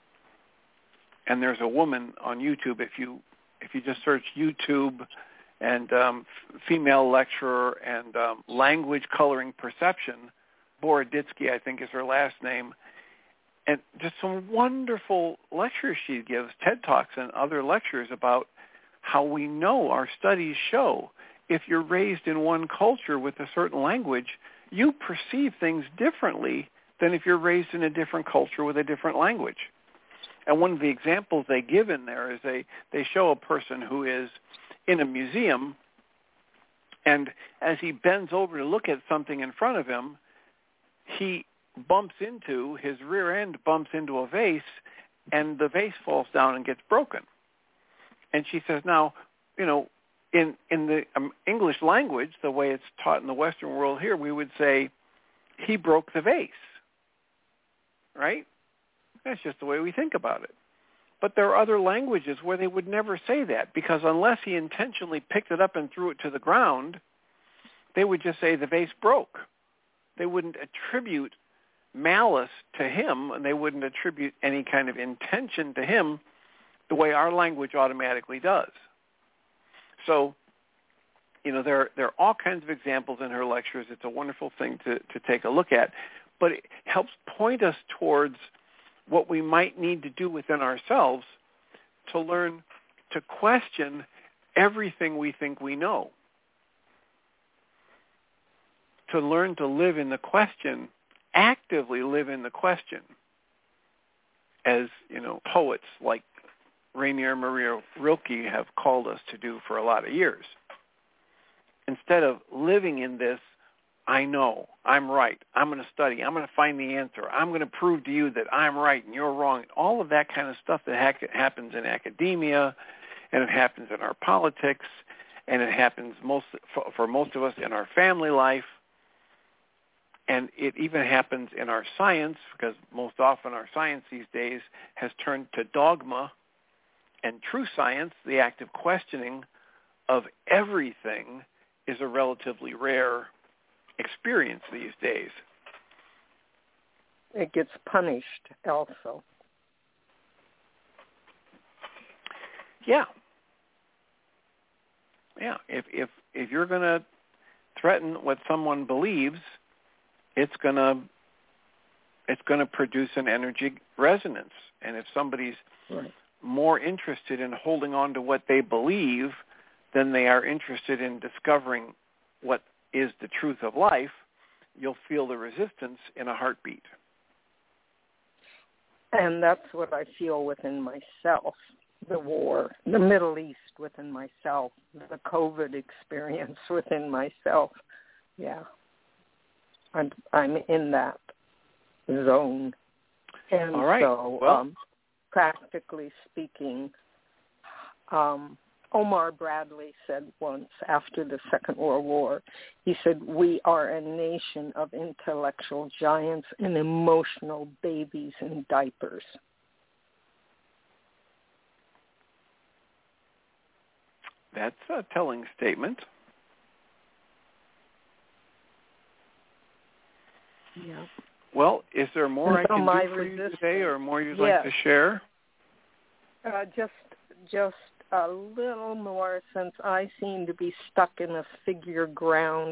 And there's a woman on YouTube, if you if you just search YouTube and um, female lecturer and um, language coloring perception, Boroditsky, I think is her last name, and just some wonderful lectures she gives, TED Talks and other lectures about how we know, our studies show, if you're raised in one culture with a certain language, you perceive things differently than if you're raised in a different culture with a different language. And one of the examples they give in there is they, they show a person who is in a museum, and as he bends over to look at something in front of him, he bumps into, his rear end bumps into a vase, and the vase falls down and gets broken. And she says, now, you know, in, in the um, English language, the way it's taught in the Western world here, we would say, he broke the vase, right? That's just the way we think about it. But there are other languages where they would never say that, because unless he intentionally picked it up and threw it to the ground, they would just say the vase broke. They wouldn't attribute malice to him, and they wouldn't attribute any kind of intention to him the way our language automatically does. So, you know, there, there are all kinds of examples in her lectures. It's a wonderful thing to, to take a look at. But it helps point us towards what we might need to do within ourselves to learn to question everything we think we know. To learn to live in the question, actively live in the question, as, you know, poets like Rainier Maria Rilke have called us to do for a lot of years. Instead of living in this, I know, I'm right, I'm going to study, I'm going to find the answer, I'm going to prove to you that I'm right and you're wrong, all of that kind of stuff that ha- happens in academia, and it happens in our politics, and it happens most for, for most of us in our family life, and it even happens in our science, because most often our science these days has turned to dogma, and true science, the act of questioning of everything, is a relatively rare experience these days. It gets punished also. Yeah. Yeah. If if if you're going to threaten what someone believes, it's going to it's going to produce an energy resonance. And if somebody's right. more interested in holding on to what they believe than they are interested in discovering what is the truth of life, you'll feel the resistance in a heartbeat. And that's what I feel within myself, the war, the Middle East within myself, the COVID experience within myself. Yeah. I'm, I'm in that zone. And All right. so, well, um, practically speaking, um, Omar Bradley said once after the Second World War, he said, we are a nation of intellectual giants and emotional babies in diapers. That's a telling statement. Yeah. Well, is there more and I can so do for resistance, you today, or more you'd yes. like to share? Uh, just, just a little more, since I seem to be stuck in a figure ground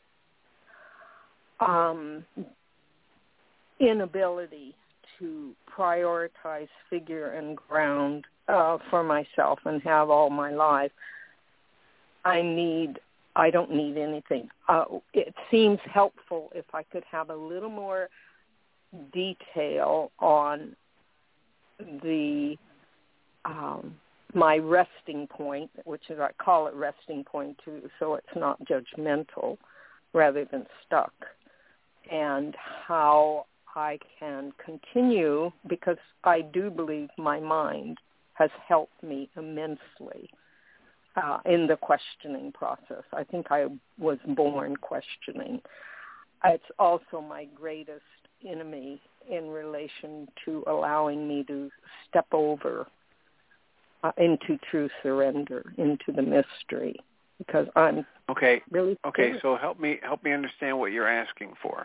um, inability to prioritize figure and ground uh, for myself and have all my life. I need, I don't need anything. Uh, it seems helpful if I could have a little more detail on the um, my resting point, which is, I call it resting point too, so it's not judgmental rather than stuck, and how I can continue, because I do believe my mind has helped me immensely uh, in the questioning process. I think I was born questioning. It's also my greatest enemy in relation to allowing me to step over uh, into true surrender, into the mystery, because I'm okay. really okay. scared. So help me help me understand what you're asking for.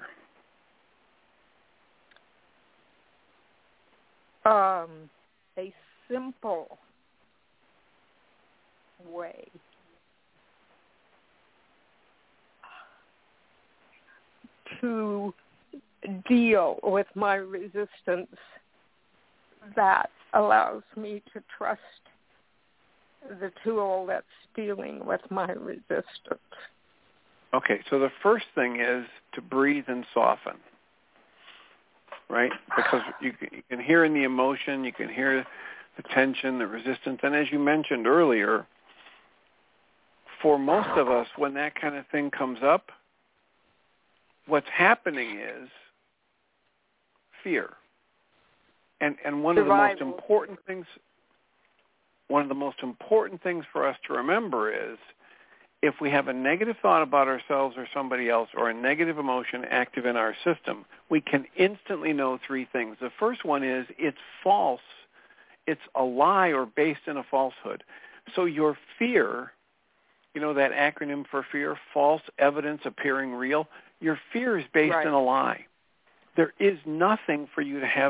Um, a simple way to deal with my resistance that allows me to trust the tool that's dealing with my resistance. Okay, so the first thing is to breathe and soften. right? Because you can, you can hear in the emotion, you can hear the tension, the resistance. And as you mentioned earlier, for most of us, when that kind of thing comes up, what's happening is fear. And and one Survival. of the most important things, one of the most important things for us to remember is if we have a negative thought about ourselves or somebody else or a negative emotion active in our system, we can instantly know three things. The first one is it's false. It's a lie or based in a falsehood. So your fear, you know that acronym for fear, false evidence appearing real, your fear is based right. in a lie. There is nothing for you to have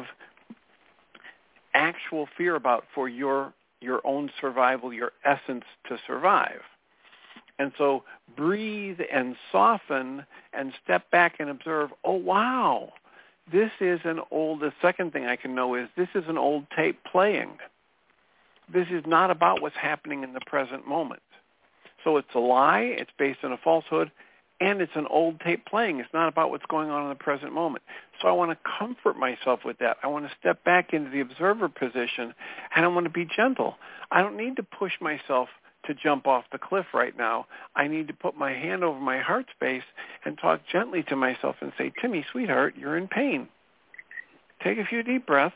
actual fear about for your your own survival, your essence to survive. And so breathe and soften and step back and observe, oh, wow, this is an old, the second thing I can know is this is an old tape playing. This is not about what's happening in the present moment. So it's a lie, it's based on a falsehood, and it's an old tape playing. It's not about what's going on in the present moment. So I want to comfort myself with that. I want to step back into the observer position, and I want to be gentle. I don't need to push myself to jump off the cliff right now. I need to put my hand over my heart space and talk gently to myself and say, Timmy, sweetheart, you're in pain. Take a few deep breaths.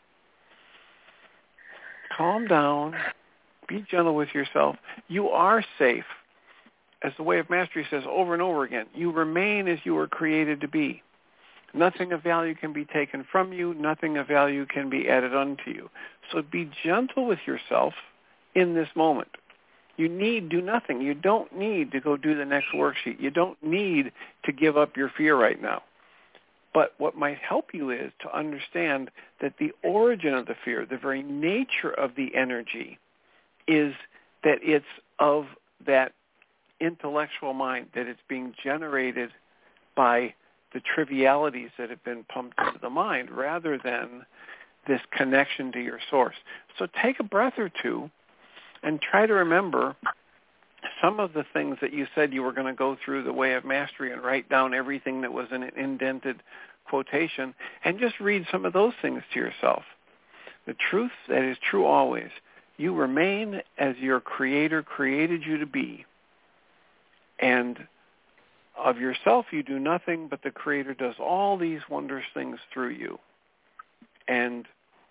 Calm down. Be gentle with yourself. You are safe. As the Way of Mastery says over and over again, you remain as you were created to be. Nothing of value can be taken from you. Nothing of value can be added unto you. So be gentle with yourself in this moment. You need do nothing. You don't need to go do the next worksheet. You don't need to give up your fear right now. But what might help you is to understand that the origin of the fear, the very nature of the energy, is that it's of that intellectual mind, that it's being generated by the trivialities that have been pumped into the mind rather than this connection to your source. So take a breath or two and try to remember some of the things that you said you were going to go through the Way of Mastery and write down everything that was in an indented quotation and just read some of those things to yourself. The truth that is true always, you remain as your Creator created you to be. And of yourself, you do nothing, but the Creator does all these wondrous things through you. And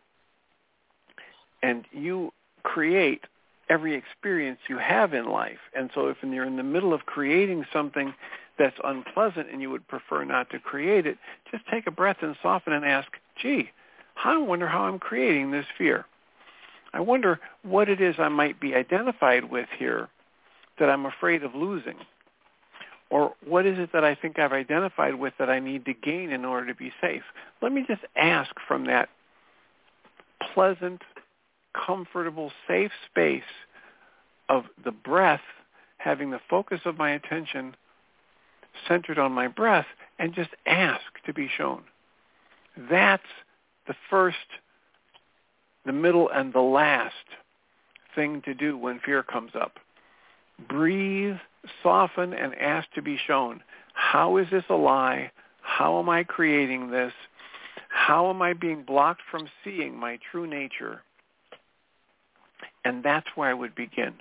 and you create every experience you have in life. And so if you're in the middle of creating something that's unpleasant and you would prefer not to create it, just take a breath and soften and ask, gee, I wonder how I'm creating this fear. I wonder what it is I might be identified with here that I'm afraid of losing. Or what is it that I think I've identified with that I need to gain in order to be safe? Let me just ask from that pleasant, comfortable, safe space of the breath, having the focus of my attention centered on my breath, and just ask to be shown. That's the first, the middle, and the last thing to do when fear comes up. Breathe, soften, and ask to be shown. How is this a lie? How am I creating this? How am I being blocked from seeing my true nature? And that's where I would begin.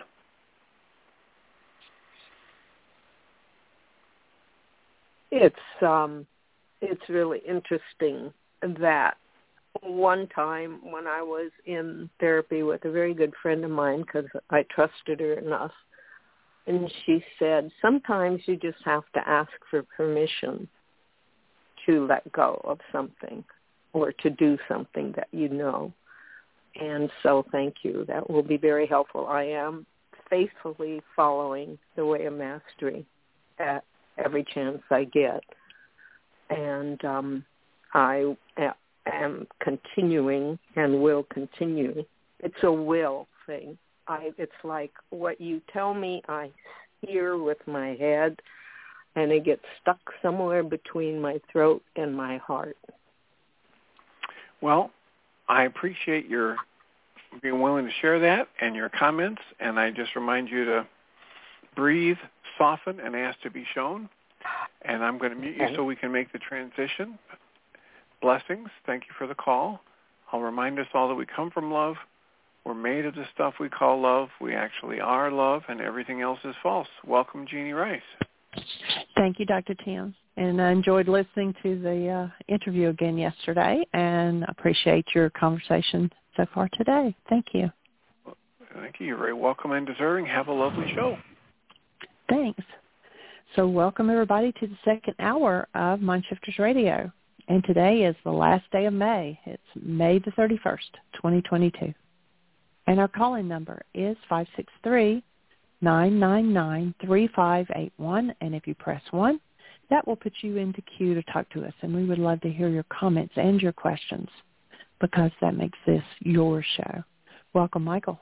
It's um, it's really interesting that one time when I was in therapy with a very good friend of mine, because I trusted her enough, and she said, sometimes you just have to ask for permission to let go of something or to do something that you know. And so thank you. That will be very helpful. I am faithfully following the Way of Mastery at every chance I get. And um, I am continuing and will continue. It's a will thing. I, it's like what you tell me I hear with my head, and it gets stuck somewhere between my throat and my heart. Well, I appreciate your being willing to share that and your comments, and I just remind you to breathe, soften, and ask to be shown. And I'm going to mute you so we can make the transition. blessings. Thank you for the call. I'll remind us all that we come from love. We're made of the stuff we call love. We actually are love, and everything else is false. Welcome, Jeannie Rice. Thank you, Doctor Tim. And I enjoyed listening to the uh, interview again yesterday, and appreciate your conversation so far today. Thank you. Well, thank you. You're very welcome and deserving. Have a lovely show. Thanks. So welcome, everybody, to the second hour of Mindshifters Radio. And today is the last day of May. It's May the thirty-first, twenty twenty-two. And our call-in number is five six three, nine nine nine, three five eight one. And if you press one, that will put you into queue to talk to us. And we would love to hear your comments and your questions, because that makes this your show. Welcome, Michael.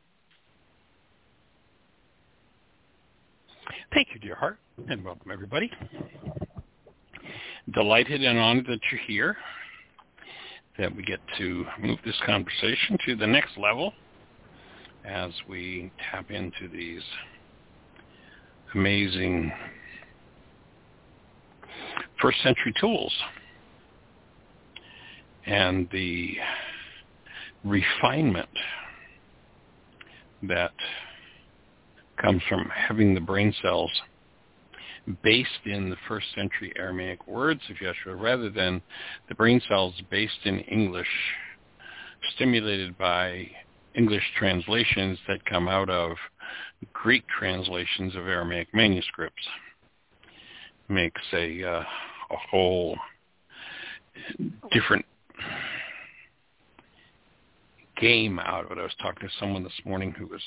Thank you, dear heart, and welcome, everybody. Delighted and honored that you're here, that we get to move this conversation to the next level as we tap into these amazing first century tools and the refinement that comes from having the brain cells based in the first century Aramaic words of Yeshua, rather than the brain cells based in English, stimulated by English translations that come out of Greek translations of Aramaic manuscripts. Makes a, uh, a whole different game out of it. I was talking to someone this morning who was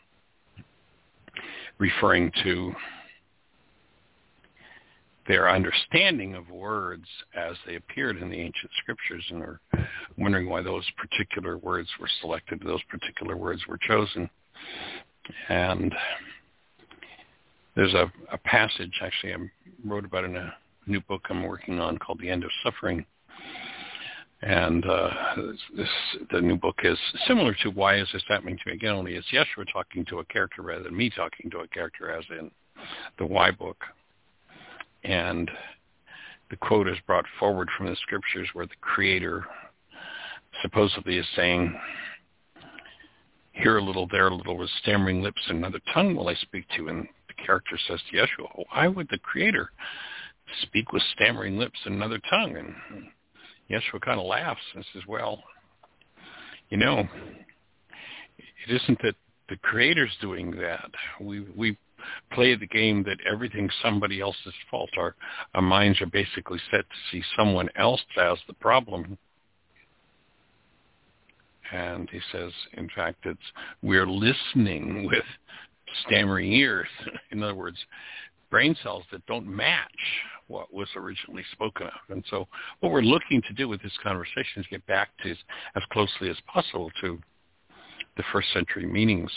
referring to their understanding of words as they appeared in the ancient scriptures, and are wondering why those particular words were selected, those particular words were chosen. And there's a, a passage, actually, I wrote about in a new book I'm working on called The End of Suffering. And uh, this, the new book is similar to Why Is This Happening to Me Again, only it's Yeshua talking to a character rather than me talking to a character, as in the Why book. And the quote is brought forward from the scriptures where the Creator supposedly is saying, here a little, there a little, with stammering lips and another tongue will I speak to. And the character says to Yeshua, why would the Creator speak with stammering lips and another tongue? And Yeshua kind of laughs and says, well, you know, it isn't that the Creator's doing that. We we play the game that everything's somebody else's fault. Our, our minds are basically set to see someone else as the problem. And he says, in fact, it's we're listening with stammering ears. In other words, brain cells that don't match what was originally spoken of. And so what we're looking to do with this conversation is get back to as closely as possible to the first century meanings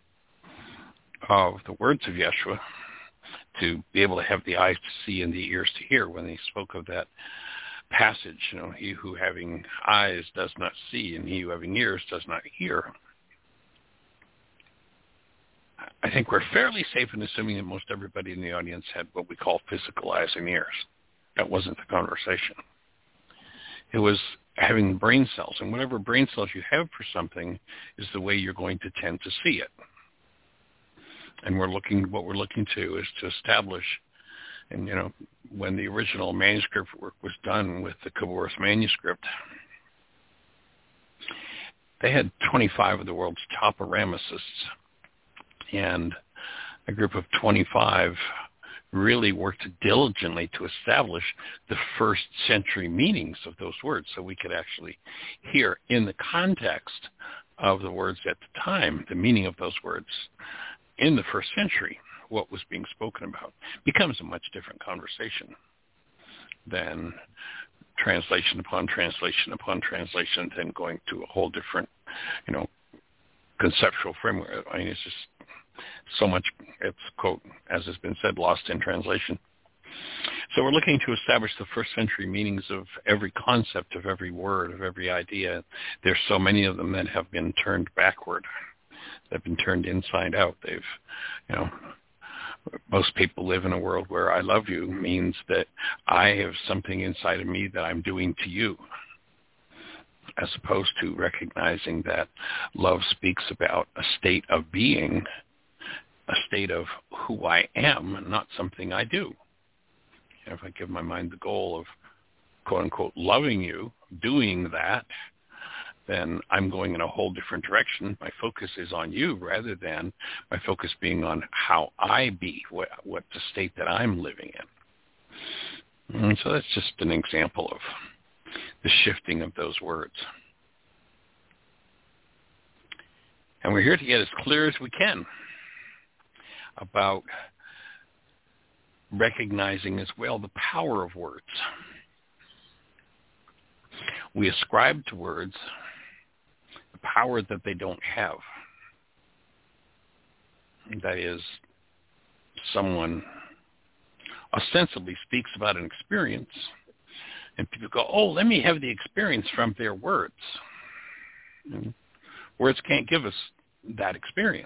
of the words of Yeshua, to be able to have the eyes to see and the ears to hear when he spoke of that passage, you know, he who having eyes does not see, and he who having ears does not hear. I think we're fairly safe in assuming that most everybody in the audience had what we call physical eyes and ears. That wasn't the conversation. It was having brain cells, and whatever brain cells you have for something is the way you're going to tend to see it. And we're looking, what we're looking to is to establish, and you know, when the original manuscript work was done with the Khabouros manuscript, they had twenty-five of the world's top Aramicists, and a group of twenty-five really worked diligently to establish the first century meanings of those words, so we could actually hear in the context of the words at the time, the meaning of those words in the first century, what was being spoken about. Becomes a much different conversation than translation upon translation upon translation, then going to a whole different, you know, conceptual framework. I mean, it's just so much, it's, quote, as has been said, lost in translation. So we're looking to establish the first century meanings of every concept, of every word, of every idea. There's so many of them that have been turned backward. They've been turned inside out. They've, you know, most people live in a world where I love you means that I have something inside of me that I'm doing to you, as opposed to recognizing that love speaks about a state of being, a state of who I am, not something I do. And if I give my mind the goal of, quote unquote, loving you, doing that, then I'm going in a whole different direction. My focus is on you rather than my focus being on how I be, what, what the state that I'm living in. And so that's just an example of the shifting of those words. And we're here to get as clear as we can about recognizing as well the power of words. We ascribe to words the power that they don't have. That is, someone ostensibly speaks about an experience, and people go, oh, let me have the experience from their words. And words can't give us that experience.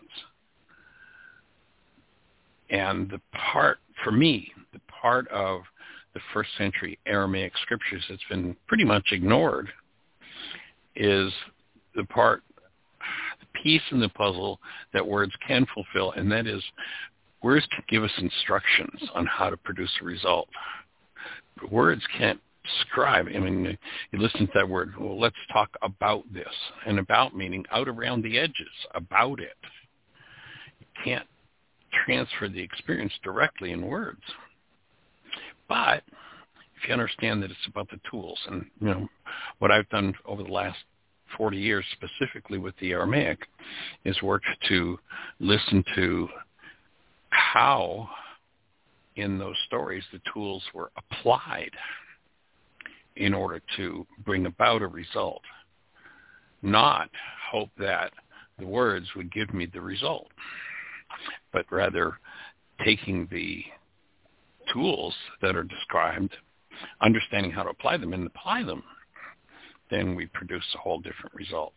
And the part, for me, the part of the first century Aramaic scriptures that's been pretty much ignored is the part, the piece in the puzzle that words can fulfill, and that is words can give us instructions on how to produce a result. But words can't describe. I mean, you listen to that word, well, let's talk about this. And about meaning out around the edges, about it. You can't transfer the experience directly in words. But if you understand that it's about the tools, and you know what I've done over the last forty years, specifically with the Aramaic, is work to listen to how in those stories the tools were applied in order to bring about a result, not hope that the words would give me the result, but rather taking the tools that are described, understanding how to apply them and apply them, then we produce a whole different result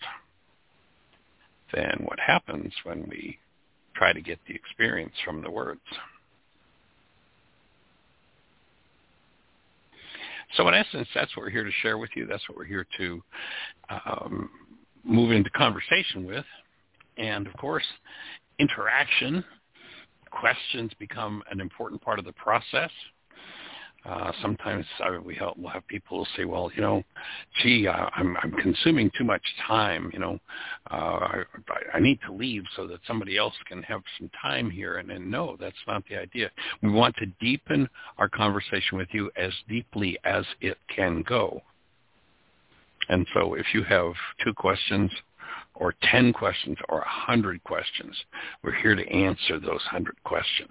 than what happens when we try to get the experience from the words. So in essence, that's what we're here to share with you. That's what we're here to um, move into conversation with. And, of course, interaction, questions become an important part of the process. Uh, sometimes uh, we help, we'll have people say, well, you know, gee, uh, I'm, I'm consuming too much time, you know, uh, I, I need to leave so that somebody else can have some time here. And, and no, that's not the idea. We want to deepen our conversation with you as deeply as it can go. And so if you have two questions or ten questions or a hundred questions, we're here to answer those hundred questions.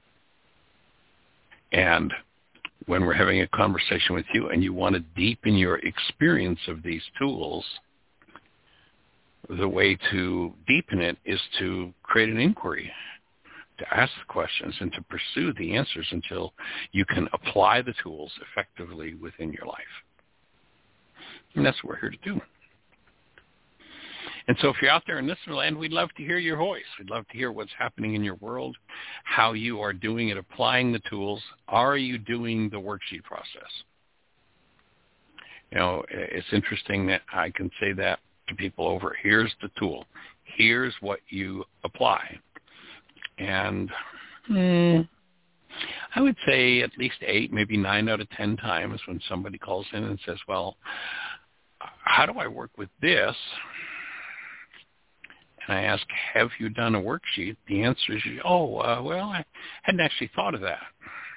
And when we're having a conversation with you and you want to deepen your experience of these tools, the way to deepen it is to create an inquiry, to ask the questions and to pursue the answers until you can apply the tools effectively within your life. And that's what we're here to do. And so if you're out there in listener land, we'd love to hear your voice. We'd love to hear what's happening in your world, how you are doing it, applying the tools. Are you doing the worksheet process? You know, it's interesting that I can say that to people over, here's the tool. Here's what you apply. And hmm, I would say at least eight, maybe nine out of ten times when somebody calls in and says, well, how do I work with this? And I ask, have you done a worksheet? The answer is, oh, uh, well, I hadn't actually thought of that.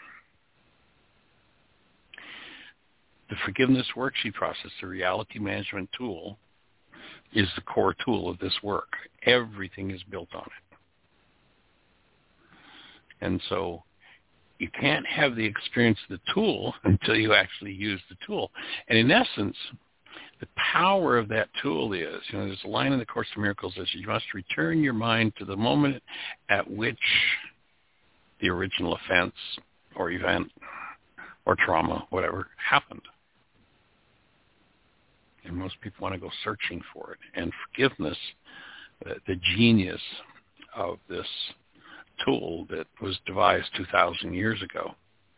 The forgiveness worksheet process, the reality management tool, is the core tool of this work. Everything is built on it. And so you can't have the experience of the tool until you actually use the tool. And in essence, the power of that tool is, you know, there's a line in the Course in Miracles that says you must return your mind to the moment at which the original offense or event or trauma, whatever, happened. And most people want to go searching for it. And forgiveness, the, the genius of this tool that was devised two thousand years ago.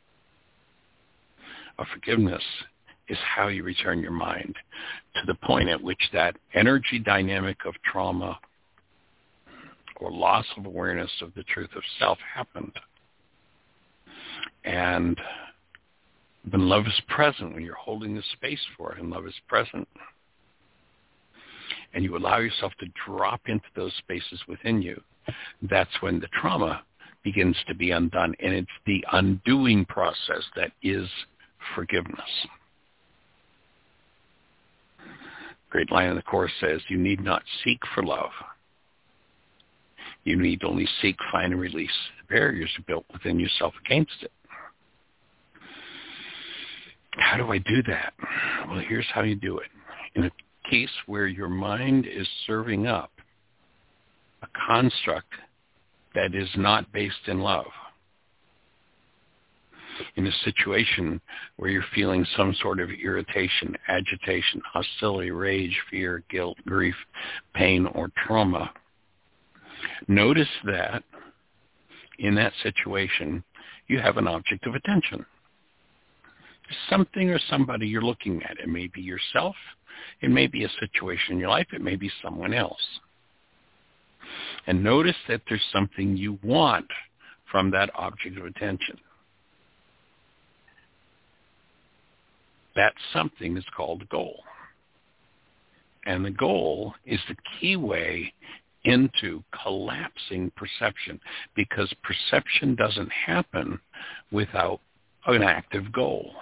Of forgiveness is how you return your mind to the point at which that energy dynamic of trauma or loss of awareness of the truth of self happened. And when love is present, when you're holding the space for it and love is present, and you allow yourself to drop into those spaces within you, that's when the trauma begins to be undone. And it's the undoing process that is forgiveness. Great line in the Course says, you need not seek for love. You need only seek, find, and release. The barriers are built within yourself against it. How do I do that? Well, here's how you do it. In a case where your mind is serving up a construct that is not based in love, in a situation where you're feeling some sort of irritation, agitation, hostility, rage, fear, guilt, grief, pain, or trauma, notice that in that situation you have an object of attention. Something or somebody you're looking at. It may be yourself. It may be a situation in your life. It may be someone else. And notice that there's something you want from that object of attention. That something is called a goal. And the goal is the key way into collapsing perception, because perception doesn't happen without an active goal.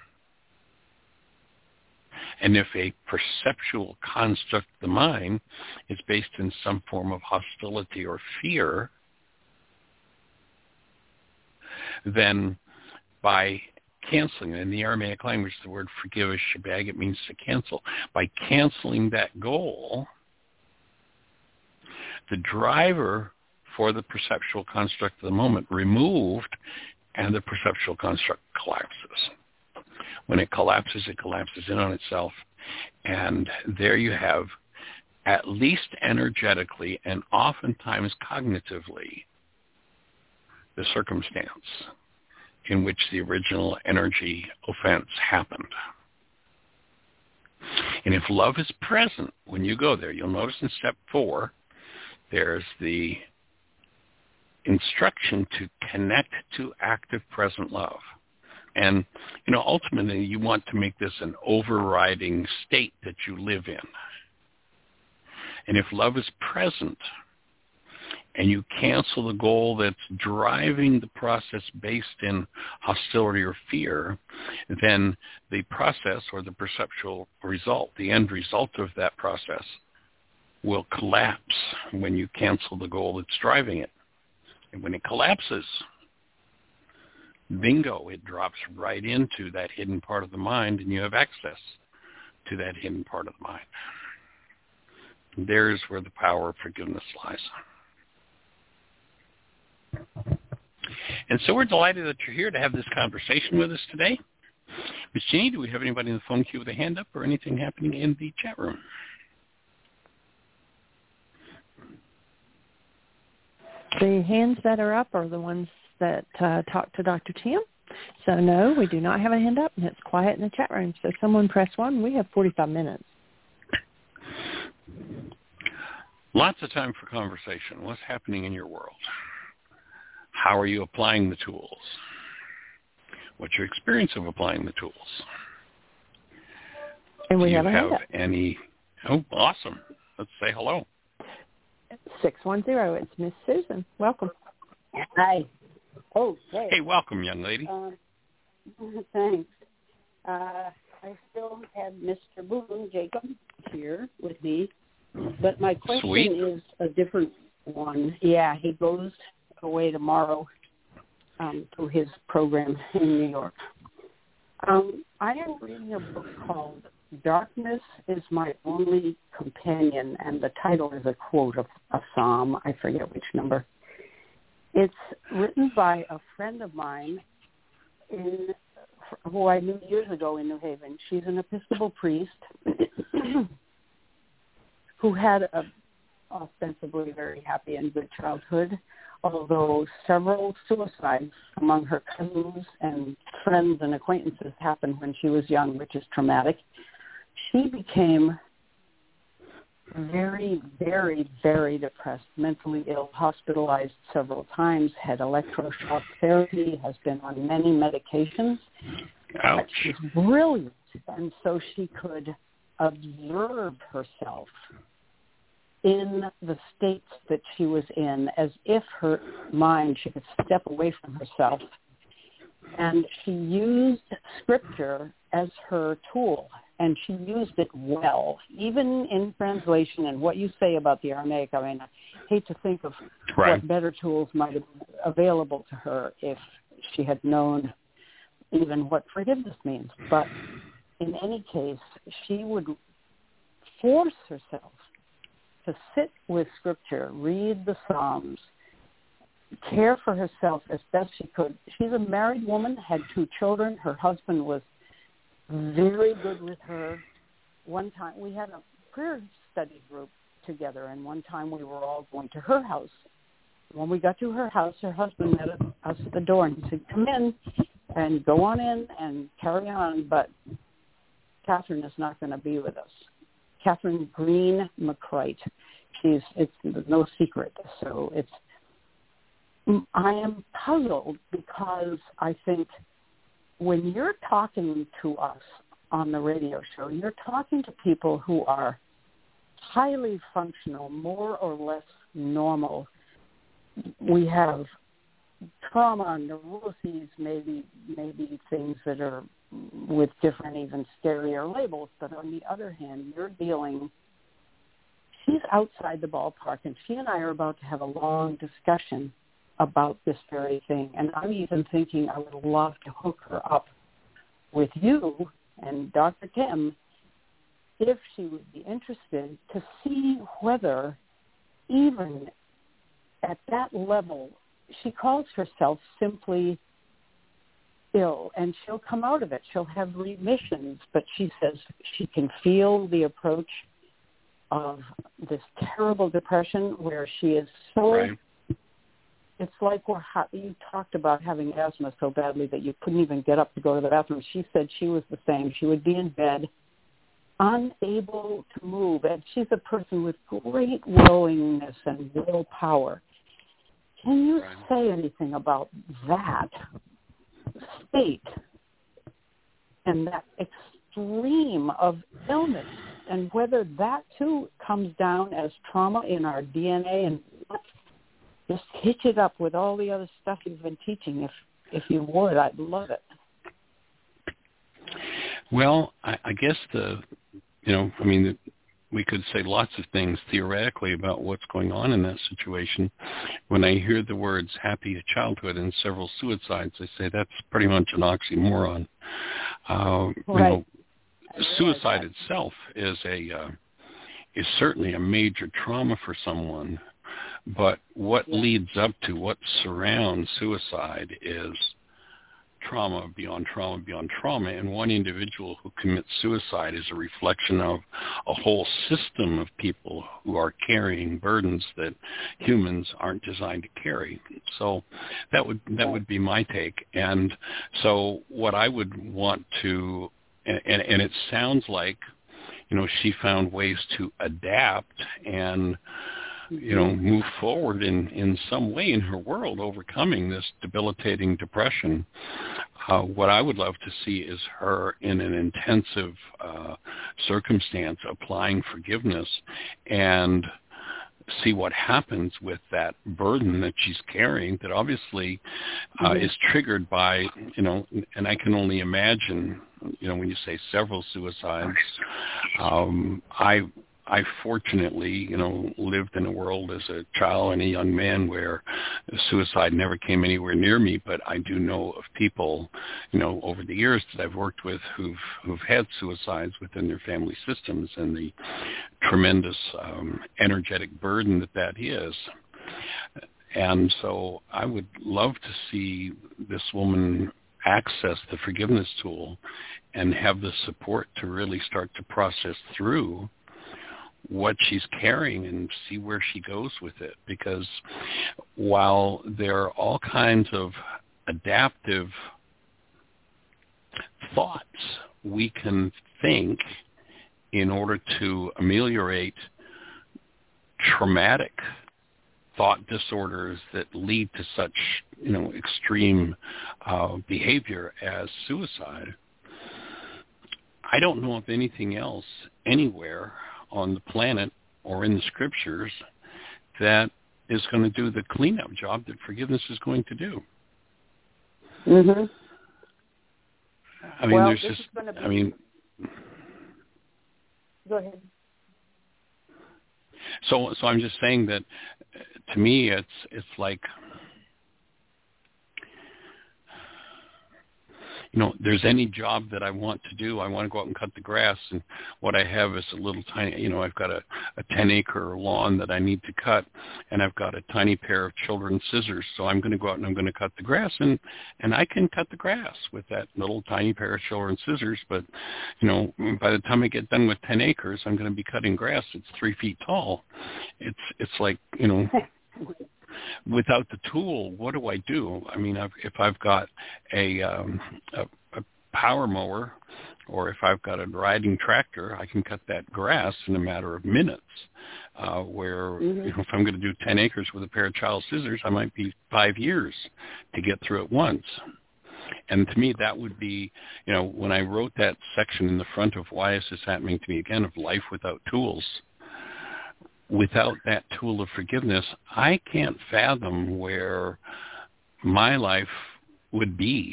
And if a perceptual construct of the mind is based in some form of hostility or fear, then by canceling, in the Aramaic language, the word forgive is shabag, it means to cancel. By canceling that goal, the driver for the perceptual construct of the moment removed, and the perceptual construct collapses. When it collapses, it collapses in on itself, and there you have, at least energetically and oftentimes cognitively, the circumstance in which the original energy offense happened. And if love is present when you go there, you'll notice in step four, there's the instruction to connect to active present love. And, you know, ultimately you want to make this an overriding state that you live in. And if love is present and you cancel the goal that's driving the process based in hostility or fear, then the process or the perceptual result, the end result of that process, will collapse when you cancel the goal that's driving it. And when it collapses, bingo, it drops right into that hidden part of the mind, and you have access to that hidden part of the mind. There's where the power of forgiveness lies. And so we're delighted that you're here to have this conversation with us today. Miz Jeannie, do we have anybody in the phone queue with a hand up or anything happening in the chat room? The hands that are up are the ones that uh, talk to Doctor Tim. So, no, we do not have a hand up, and it's quiet in the chat room. So someone press one. We have forty-five minutes. Lots of time for conversation. What's happening in your world? How are you applying the tools? What's your experience of applying the tools? And we Do you have a hand have up. any? Oh, awesome. Let's say hello. six one zero. It's Miss Susan. Welcome. Hi. Oh, hey. Hey, welcome, young lady. Um, thanks. Uh, I still have Mister Boone Jacob here with me, but my question Sweet. is a different one. Yeah, he goes away tomorrow um, to his program in New York. Um, I am reading a book called Darkness is My Only Companion, and the title is a quote of a psalm. I forget which number. It's written by a friend of mine in, who I knew years ago in New Haven. She's an Episcopal priest who had a ostensibly very happy and good childhood, although several suicides among her cousins and friends and acquaintances happened when she was young, which is traumatic, she became very, very, very depressed, mentally ill, hospitalized several times, had electroshock therapy, has been on many medications. Ouch. She's brilliant, and so she could observe herself in the states that she was in as if her mind, she could step away from herself. And she used scripture as her tool, and she used it well, even in translation and what you say about the Aramaic. I mean, I hate to think of right. what better tools might have been available to her if she had known even what forgiveness means. But in any case, she would force herself to sit with Scripture, read the Psalms, care for herself as best she could. She's a married woman, had two children. Her husband was very good with her. One time we had a prayer study group together, and one time we were all going to her house. When we got to her house, her husband met us at the door and he said, "Come in and go on in and carry on, but Catherine is not going to be with us." Catherine Green McCrite. She's, it's no secret. So it's, I am puzzled because I think when you're talking to us on the radio show, you're talking to people who are highly functional, more or less normal. We have trauma, neuroses, maybe maybe things that are with different, even scarier labels. But on the other hand, you're dealing, she's outside the ballpark, and she and I are about to have a long discussion about this very thing. And I'm even thinking I would love to hook her up with you and Doctor Tim if she would be interested to see whether even at that level, she calls herself simply ill, and she'll come out of it. She'll have remissions, but she says she can feel the approach of this terrible depression where she is so, right. It's like we're hot. You talked about having asthma so badly that you couldn't even get up to go to the bathroom. She said she was the same. She would be in bed, unable to move, and she's a person with great willingness and willpower. Can you right. say anything about that state and that extreme of illness, and whether that too comes down as trauma in our D N A? And let's just hitch it up with all the other stuff you've been teaching. If if you would, I'd love it. Well, I, I guess the, you know, I mean, we could say lots of things theoretically about what's going on in that situation. When I hear the words happy childhood and several suicides, I say that's pretty much an oxymoron. Uh, right. You know, suicide itself is a uh, is certainly a major trauma for someone, but what yeah. leads up to, what surrounds suicide is trauma beyond trauma beyond trauma, and one individual who commits suicide is a reflection of a whole system of people who are carrying burdens that humans aren't designed to carry. So that would that would be my take. And so what I would want to, and, and, and it sounds like, you know, she found ways to adapt and, you know, move forward in, in some way in her world, overcoming this debilitating depression. Uh, what I would love to see is her in an intensive uh, circumstance applying forgiveness and see what happens with that burden that she's carrying that obviously uh, mm-hmm. is triggered by, you know, and I can only imagine, you know, when you say several suicides, um, I I fortunately, you know, lived in a world as a child and a young man where suicide never came anywhere near me, but I do know of people, you know, over the years that I've worked with who've who've had suicides within their family systems, and the tremendous um, energetic burden that that is. And so I would love to see this woman access the forgiveness tool and have the support to really start to process through what she's carrying and see where she goes with it. Because while there are all kinds of adaptive thoughts we can think in order to ameliorate traumatic thought disorders that lead to such, you know, extreme uh, behavior as suicide, I don't know of anything else anywhere on the planet or in the scriptures that is going to do the cleanup job that forgiveness is going to do. Mm-hmm. I mean, well, there's this just, is gonna be... I mean... Go ahead. So, so I'm just saying that, uh, to me, it's it's like, you know, there's any job that I want to do. I want to go out and cut the grass, and what I have is a little tiny, you know, I've got a, a ten-acre lawn that I need to cut, and I've got a tiny pair of children's scissors, so I'm going to go out and I'm going to cut the grass, and, and I can cut the grass with that little tiny pair of children's scissors, but, you know, by the time I get done with ten acres, I'm going to be cutting grass that's three feet tall. It's, it's like, you know... Without the tool, what do I do? I mean, I've, if I've got a, um, a, a power mower, or if I've got a riding tractor, I can cut that grass in a matter of minutes. Uh, where mm-hmm. you know, if I'm going to do ten acres with a pair of child scissors, I might be five years to get through it once. And to me, that would be, you know, when I wrote that section in the front of Why Is This Happening to Me Again, of Life Without Tools, without that tool of forgiveness, I can't fathom where my life would be.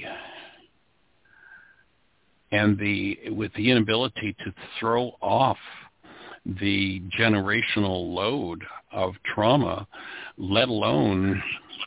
And the with the inability to throw off the generational load of trauma, let alone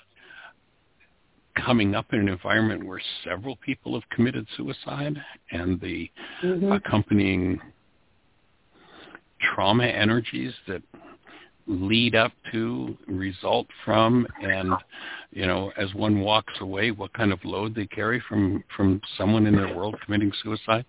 coming up in an environment where several people have committed suicide and the mm-hmm. accompanying trauma energies that lead up to, result from, and, you know, as one walks away, what kind of load they carry from, from someone in their world committing suicide.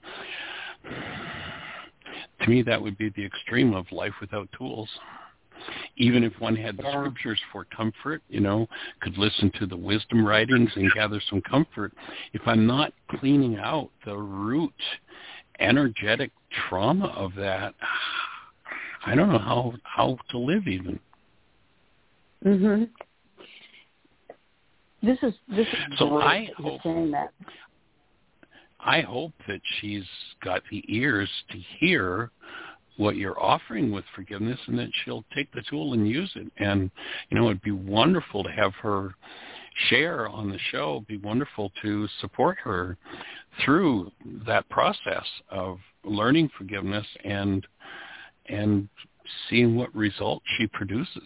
To me, that would be the extreme of life without tools. Even if one had the scriptures for comfort, you know, could listen to the wisdom writings and gather some comfort, if I'm not cleaning out the root energetic trauma of that, I don't know how, how to live even. Mhm. This is this is so I hope saying that. I hope that she's got the ears to hear what you're offering with forgiveness, and that she'll take the tool and use it. And you know, it'd be wonderful to have her share on the show. It'd be wonderful to support her through that process of learning forgiveness and. and seeing what results she produces.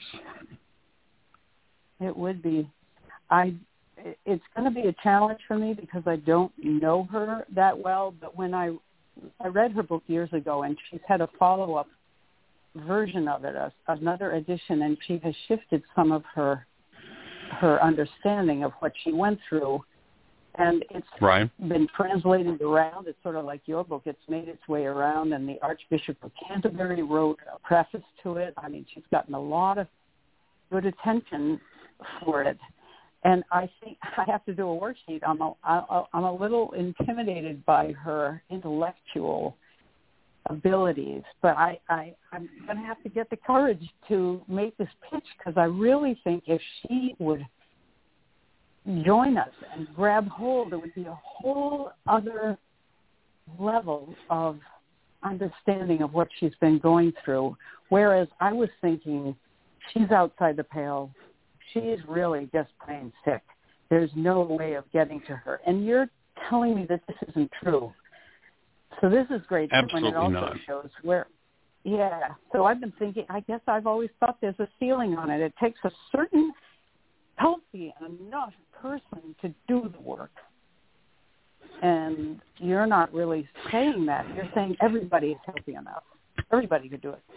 It would be. I. It's going to be a challenge for me because I don't know her that well, but when I I read her book years ago, and she's had a follow-up version of it, a, another edition, and she has shifted some of her her understanding of what she went through. And it's right. been translated around. It's sort of like your book. It's made its way around, and the Archbishop of Canterbury wrote a preface to it. I mean, she's gotten a lot of good attention for it. And I think I have to do a worksheet. I'm a, I, I'm a little intimidated by her intellectual abilities, but I, I, I'm going to have to get the courage to make this pitch, because I really think if she would join us and grab hold, it would be a whole other level of understanding of what she's been going through. Whereas I was thinking, she's outside the pale. She's really just plain sick. There's no way of getting to her. And you're telling me that this isn't true. So this is great. Absolutely and it also not. shows where, yeah. So I've been thinking, I guess I've always thought there's a ceiling on it. It takes a certain healthy enough person to do the work. And you're not really saying that. You're saying everybody is healthy enough. Everybody could do it.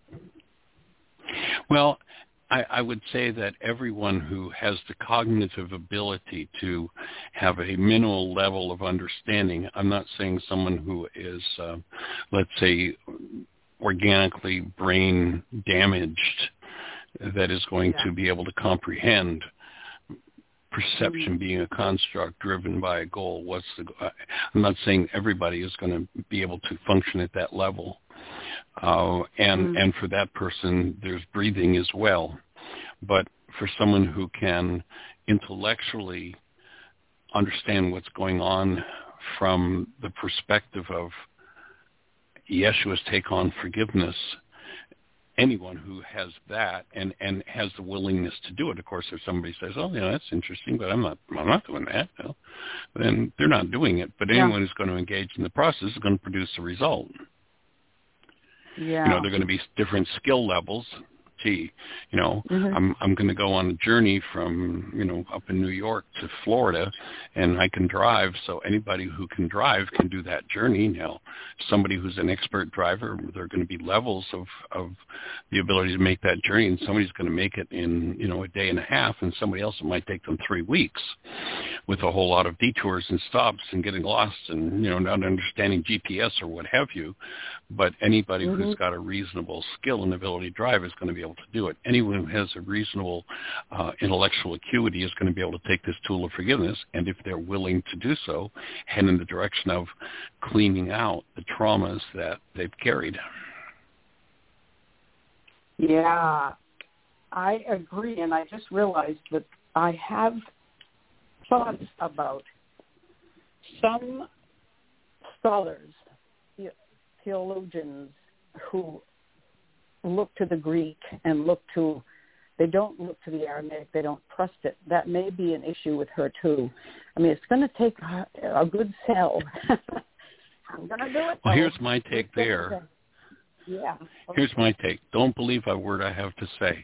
Well, I, I would say that everyone who has the cognitive ability to have a minimal level of understanding, I'm not saying someone who is, uh, let's say, organically brain damaged that is going Yeah. to be able to comprehend perception mm-hmm. being a construct driven by a goal. What's the? I'm not saying everybody is going to be able to function at that level, uh, and mm-hmm. and for that person, there's breathing as well. But for someone who can intellectually understand what's going on from the perspective of Yeshua's take on forgiveness, anyone who has that and, and has the willingness to do it, of course, if somebody says, "Oh, yeah, that's interesting, but I'm not, I'm not doing that," no, then they're not doing it. But anyone yeah. who's going to engage in the process is going to produce a result. Yeah. You know, there are going to be different skill levels. Gee, you know, mm-hmm. I'm I'm going to go on a journey from, you know, up in New York to Florida, and I can drive. So anybody who can drive can do that journey. Now, somebody who's an expert driver, there are going to be levels of, of the ability to make that journey, and somebody's going to make it in, you know, a day and a half, and somebody else, it might take them three weeks with a whole lot of detours and stops and getting lost and, you know, not understanding G P S or what have you. But anybody mm-hmm. who's got a reasonable skill and ability to drive is going to be able to do it. Anyone who has a reasonable uh, intellectual acuity is going to be able to take this tool of forgiveness, and if they're willing to do so, head in the direction of cleaning out the traumas that they've carried. Yeah, I agree, and I just realized that I have thoughts about some scholars, theologians who look to the Greek and look to, they don't look to the Aramaic, they don't trust it. That may be an issue with her too. I mean, it's going to take a good sell. I'm going to do it. Well, here's my take there. Yeah. Okay. Here's my take. Don't believe a word I have to say.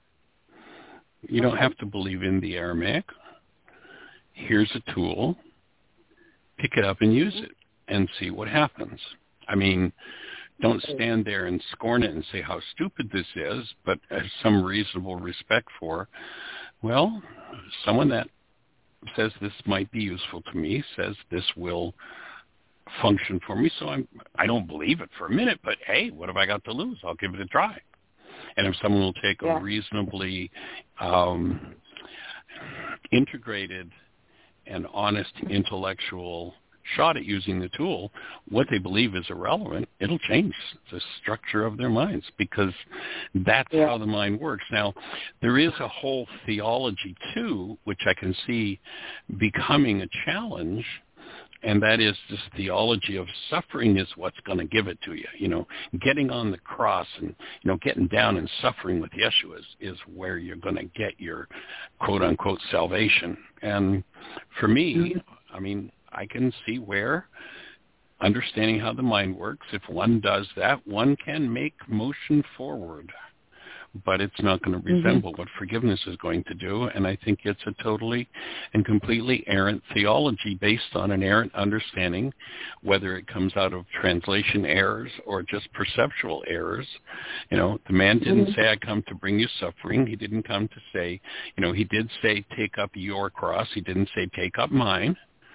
You don't have to believe in the Aramaic. Here's a tool. Pick it up and use it and see what happens. I mean, don't stand there and scorn it and say how stupid this is, but have some reasonable respect for, well, someone that says this might be useful to me, says this will function for me, so I'm, I don't believe it for a minute, but hey, what have I got to lose? I'll give it a try. And if someone will take yeah. a reasonably um, integrated and honest intellectual shot at using the tool, what they believe is irrelevant, it'll change the structure of their minds, because that's yeah. how the mind works. Now, there is a whole theology, too, which I can see becoming a challenge, and that is this theology of suffering is what's going to give it to you. You know, getting on the cross and, you know, getting down and suffering with Yeshua is, is where you're going to get your quote-unquote salvation. And for me, mm-hmm. I mean, I can see where understanding how the mind works, if one does that, one can make motion forward. But it's not going to resemble mm-hmm. what forgiveness is going to do. And I think it's a totally and completely errant theology based on an errant understanding, whether it comes out of translation errors or just perceptual errors. You know, the man didn't mm-hmm. say, I come to bring you suffering. He didn't come to say, you know, he did say, take up your cross. He didn't say, take up mine.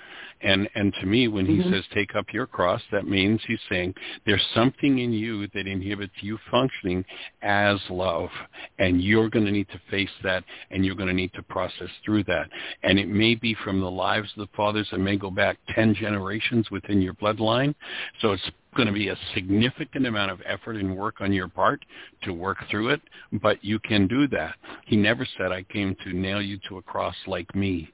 And and to me, when he mm-hmm. says, take up your cross, that means he's saying there's something in you that inhibits you functioning as love. And you're going to need to face that, and you're going to need to process through that. And it may be from the lives of the fathers that may go back ten generations within your bloodline. So it's going to be a significant amount of effort and work on your part to work through it, but you can do that. He never said, I came to nail you to a cross like me.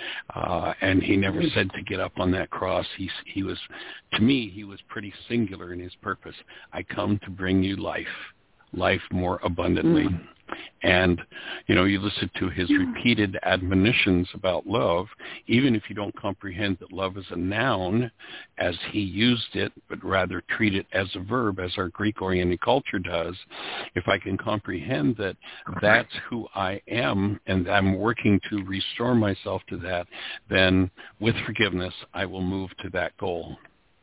Uh, and he never said to get up on that cross. He, he was, to me, he was pretty singular in his purpose. I come to bring you life, life more abundantly. Mm. And, you know, you listen to his repeated admonitions about love, even if you don't comprehend that love is a noun as he used it, but rather treat it as a verb, as our Greek-oriented culture does. If I can comprehend that that's who I am and I'm working to restore myself to that, then with forgiveness, I will move to that goal.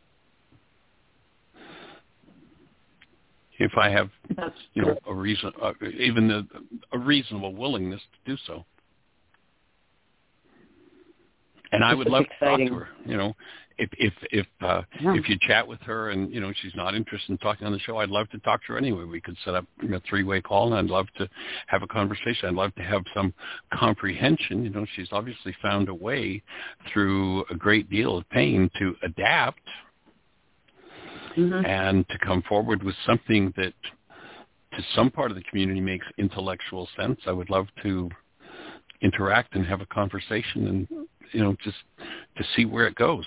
If I have, you know, a reason, uh, even the, a reasonable willingness to do so. And I This would is love exciting. to talk to her. You know, if if if uh, Yeah. if you chat with her and you know she's not interested in talking on the show, I'd love to talk to her anyway. We could set up a three-way call, and I'd love to have a conversation. I'd love to have some comprehension. You know, she's obviously found a way through a great deal of pain to adapt Mm-hmm. and to come forward with something that to some part of the community makes intellectual sense. I would love to interact and have a conversation and, you know, just to see where it goes.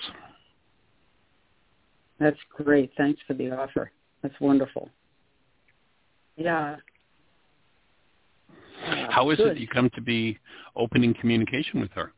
That's great. Thanks for the offer. That's wonderful. Yeah. Uh, How is good. it that you come to be opening communication with her?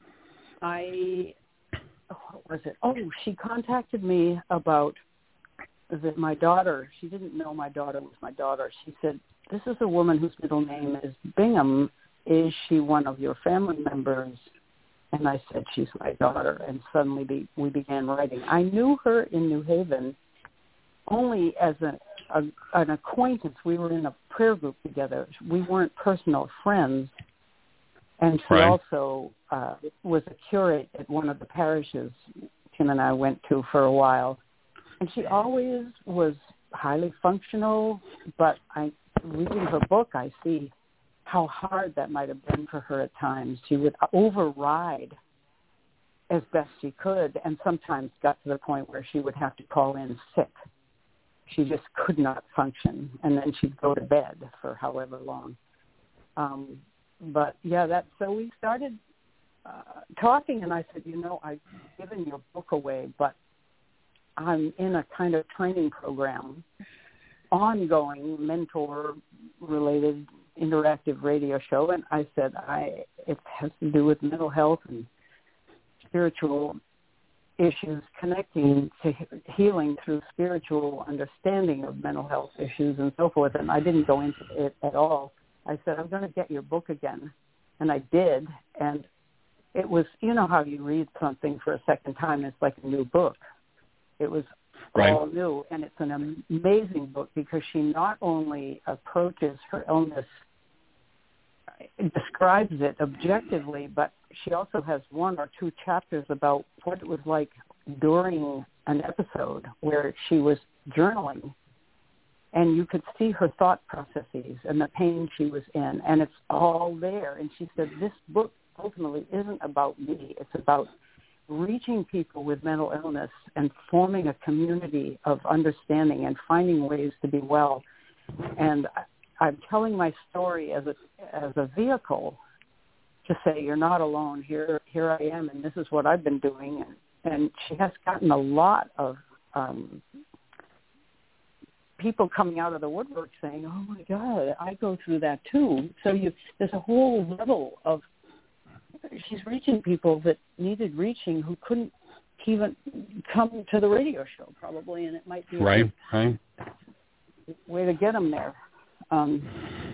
I, what was it? Oh, she contacted me about that my daughter, she didn't know my daughter was my daughter. She said, this is a woman whose middle name is Bingham. Is she one of your family members? And I said, she's my daughter. And suddenly be, we began writing. I knew her in New Haven only as a, a, an acquaintance. We were in a prayer group together. We weren't personal friends. And she Right. also uh, was a curate at one of the parishes Tim and I went to for a while. And she always was highly functional, but I, reading her book, I see how hard that might have been for her at times. She would override as best she could, and sometimes got to the point where she would have to call in sick. She just could not function, and then she'd go to bed for however long. Um, but, yeah, that so we started uh, talking, and I said, you know, I've given your book away, but I'm in a kind of training program, ongoing mentor-related interactive radio show, and I said I it has to do with mental health and spiritual issues, connecting to healing through spiritual understanding of mental health issues and so forth, and I didn't go into it at all. I said, I'm going to get your book again, and I did, and it was, you know how you read something for a second time, it's like a new book. It was Right. all new, and it's an amazing book because she not only approaches her illness, describes it objectively, but she also has one or two chapters about what it was like during an episode where she was journaling, and you could see her thought processes and the pain she was in, and it's all there. And she said, this book ultimately isn't about me. It's about reaching people with mental illness and forming a community of understanding and finding ways to be well. And I'm telling my story as a as a vehicle to say, you're not alone. Here here I am, and this is what I've been doing. And, and she has gotten a lot of um, people coming out of the woodwork saying, oh, my God, I go through that too. So you, there's a whole level of she's reaching people that needed reaching who couldn't even come to the radio show probably, and it might be right, a right. way to get them there. Um,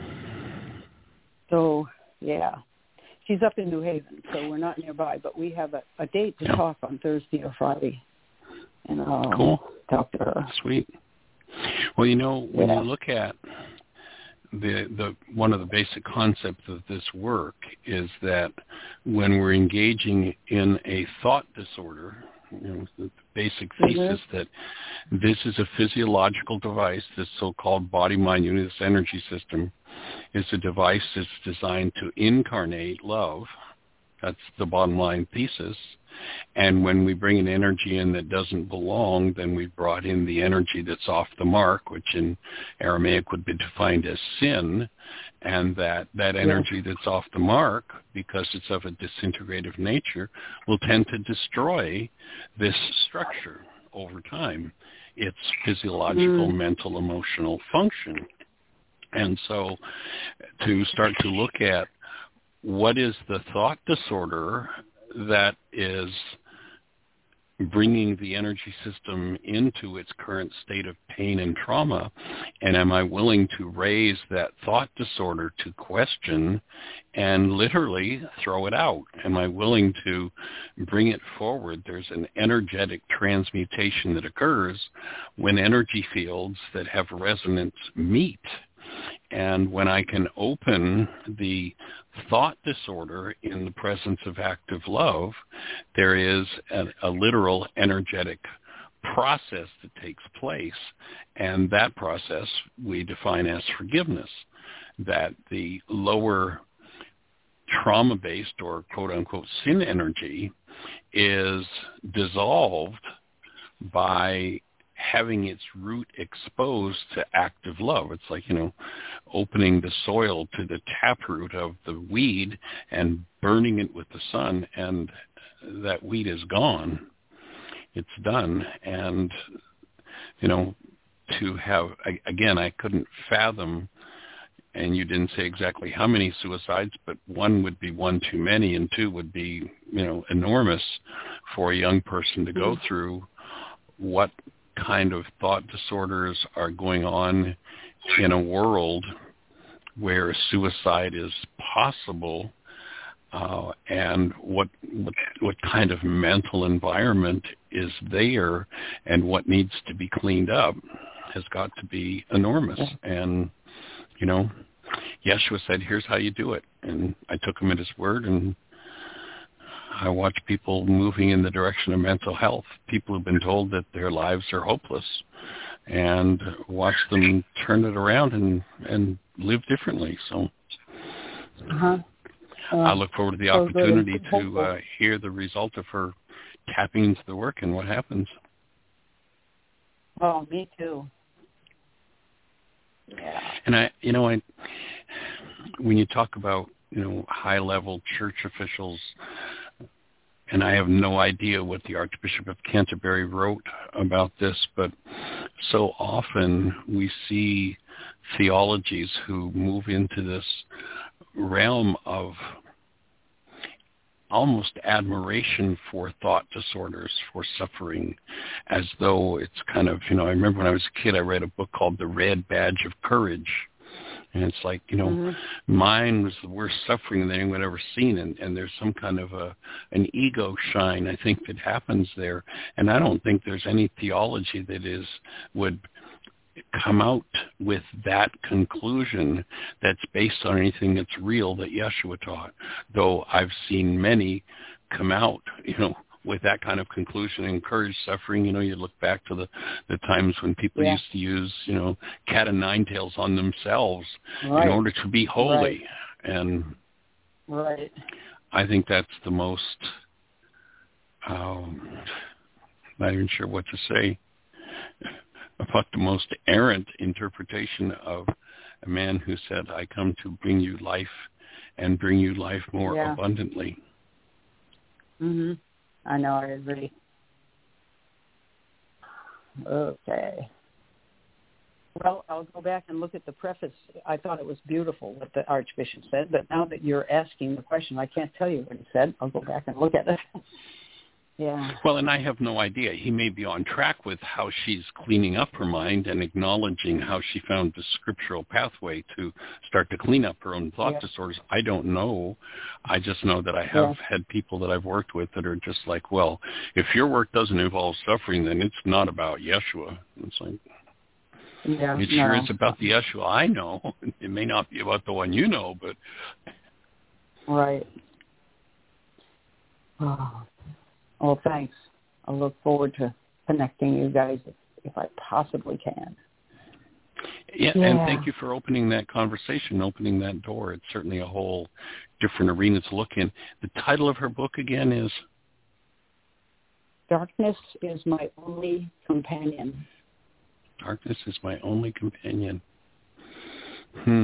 so, yeah. She's up in New Haven, so we're not nearby, but we have a, a date to Yeah. talk on Thursday or Friday. And I'll Cool. talk to her. Sweet. Well, you know, when Yeah. you look at the the one of the basic concepts of this work is that when we're engaging in a thought disorder, you know, the basic thesis mm-hmm. that this is a physiological device, this so-called body-mind unit, this energy system, is a device that's designed to incarnate love. That's the bottom line thesis. And when we bring an energy in that doesn't belong, then we've brought in the energy that's off the mark, which in Aramaic would be defined as sin. And that, that energy that's off the mark, because it's of a disintegrative nature, will tend to destroy this structure over time, its physiological, mm. mental, emotional function. And so to start to look at what is the thought disorder that is bringing the energy system into its current state of pain and trauma, and am I willing to raise that thought disorder to question and literally throw it out? Am I willing to bring it forward? There's an energetic transmutation that occurs when energy fields that have resonance meet. And when I can open the thought disorder in the presence of active love, there is a, a literal energetic process that takes place, and that process we define as forgiveness, that the lower trauma-based or quote-unquote sin energy is dissolved by having its root exposed to active love. It's like, you know, opening the soil to the taproot of the weed and burning it with the sun, and that weed is gone. It's done. And, you know, to have, again, I couldn't fathom, and you didn't say exactly how many suicides, but one would be one too many, and two would be, you know, enormous for a young person to go through. What kind of thought disorders are going on in a world where suicide is possible, uh, and what, what what kind of mental environment is there, and what needs to be cleaned up has got to be enormous. And, you know, Yeshua said, here's how you do it. And I took him at his word, and I watch people moving in the direction of mental health, people who've been told that their lives are hopeless, and watch them turn it around and, and live differently. So uh-huh. uh, I look forward to the so opportunity to uh, hear the result of her tapping into the work and what happens. Oh, me too. Yeah. And I, you know, I, when you talk about, you know, high-level church officials, and I have no idea what the Archbishop of Canterbury wrote about this, but so often we see theologies who move into this realm of almost admiration for thought disorders, for suffering, as though it's kind of, you know, I remember when I was a kid, I read a book called The Red Badge of Courage. And it's like, you know, mm-hmm. mine was the worst suffering that anyone had ever seen. And, and there's some kind of a an ego shine, I think, that happens there. And I don't think there's any theology that is would come out with that conclusion that's based on anything that's real that Yeshua taught. Though I've seen many come out, you know, with that kind of conclusion and encourage suffering. You know, you look back to the, the times when people yeah. used to use, you know, cat and nine tails on themselves right. in order to be holy. Right. And right. I think that's the most, um, not even sure what to say, about the most errant interpretation of a man who said, I come to bring you life and bring you life more yeah. abundantly. Mm-hmm. I know, I agree. Okay. Well, I'll go back and look at the preface. I thought it was beautiful what the Archbishop said, but now that you're asking the question, I can't tell you what he said. I'll go back and look at it. Yeah. Well, and I have no idea. He may be on track with how she's cleaning up her mind and acknowledging how she found the scriptural pathway to start to clean up her own thought yeah. disorders. I don't know. I just know that I have yeah. had people that I've worked with that are just like, well, if your work doesn't involve suffering, then it's not about Yeshua. It's like, yeah, it no. sure is about the Yeshua I know. It may not be about the one you know, but... Right. Oh. Well, thanks. I look forward to connecting you guys if, if I possibly can. Yeah, yeah, and thank you for opening that conversation, opening that door. It's certainly a whole different arena to look in. The title of her book again is? Darkness is My Only Companion. Darkness is My Only Companion. Hmm.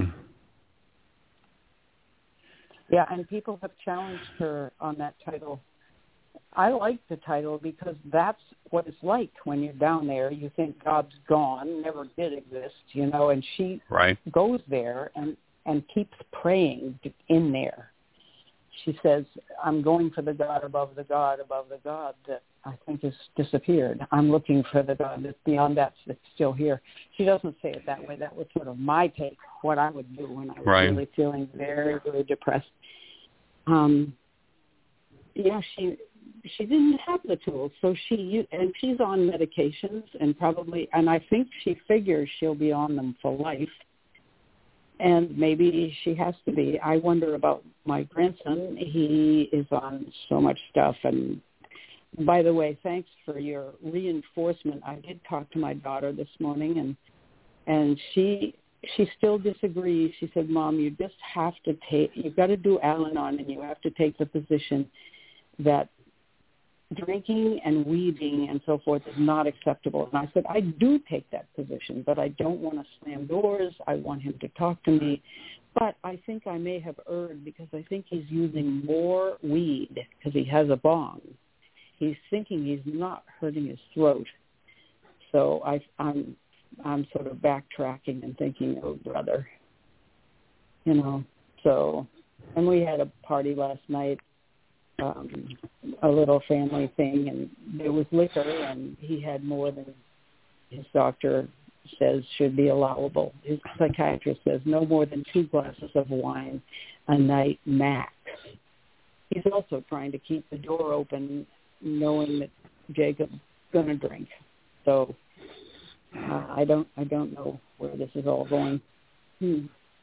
Yeah, and people have challenged her on that title. I like the title because that's what it's like when you're down there. You think God's gone, never did exist, you know, and she right. goes there and, and keeps praying in there. She says, I'm going for the God above the God above the God that I think has disappeared. I'm looking for the God that's beyond that that's still here. She doesn't say it that way. That was sort of my take, what I would do when I was right. really feeling very, very depressed. Um, yeah, she... She didn't have the tools, so she and she's on medications and probably, and I think she figures she'll be on them for life. and maybe she has to be. I wonder about my grandson. He is on so much stuff. And by the way, thanks for your reinforcement. I did talk to my daughter this morning, and and she she still disagrees. She said, Mom, you just have to take, you've got to do Al-Anon, and you have to take the position that drinking and weeding and so forth is not acceptable. And I said, I do take that position, but I don't want to slam doors. I want him to talk to me. But I think I may have erred because I think he's using more weed because he has a bong. He's thinking he's not hurting his throat. So I, I'm I'm sort of backtracking and thinking, oh, brother, you know. So, and we had a party last night, um, a little family thing, and there was liquor, and he had more than his doctor says should be allowable. His psychiatrist says no more than two glasses of wine a night max. He's also trying to keep the door open, knowing that Jacob's going to drink. So uh, I don't, I don't know where this is all going. Hmm.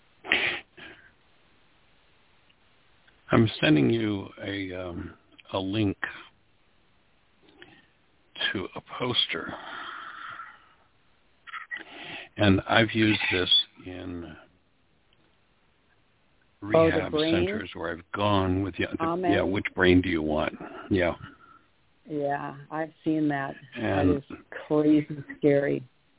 I'm sending you a um, a link to a poster, and I've used this in rehab oh, centers where I've gone with you. The, yeah, which brain do you want? Yeah. Yeah, I've seen that. And that is crazy scary.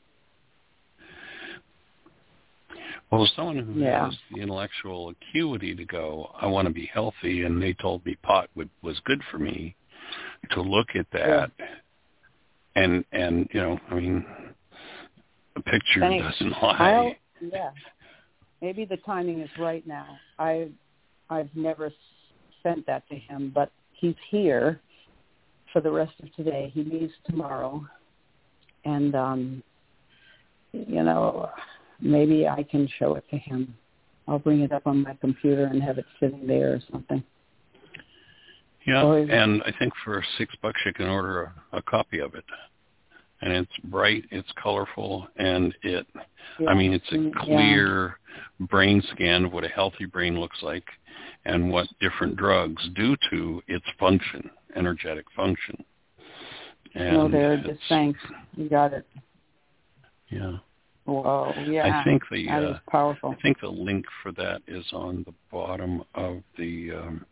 Well, as someone who yeah. has the intellectual acuity to go, I want to be healthy, and they told me pot would, was good for me, to look at that, yeah. and, and you know, I mean, the picture Thanks. doesn't lie. I'll, yeah, maybe the timing is right now. I, I've never sent that to him, but he's here for the rest of today. He leaves tomorrow, and, um, you know, maybe I can show it to him. I'll bring it up on my computer and have it sitting there or something. Yeah, or, and I think for six bucks you can order a, a copy of it. And it's bright, it's colorful, and it, yeah, I mean, it's a clear yeah. brain scan of what a healthy brain looks like and what different drugs do to its function, energetic function. And oh, there it is. Thanks. You got it. Yeah. Whoa, yeah. I think the that uh, is powerful. I think the link for that is on the bottom of the. Um,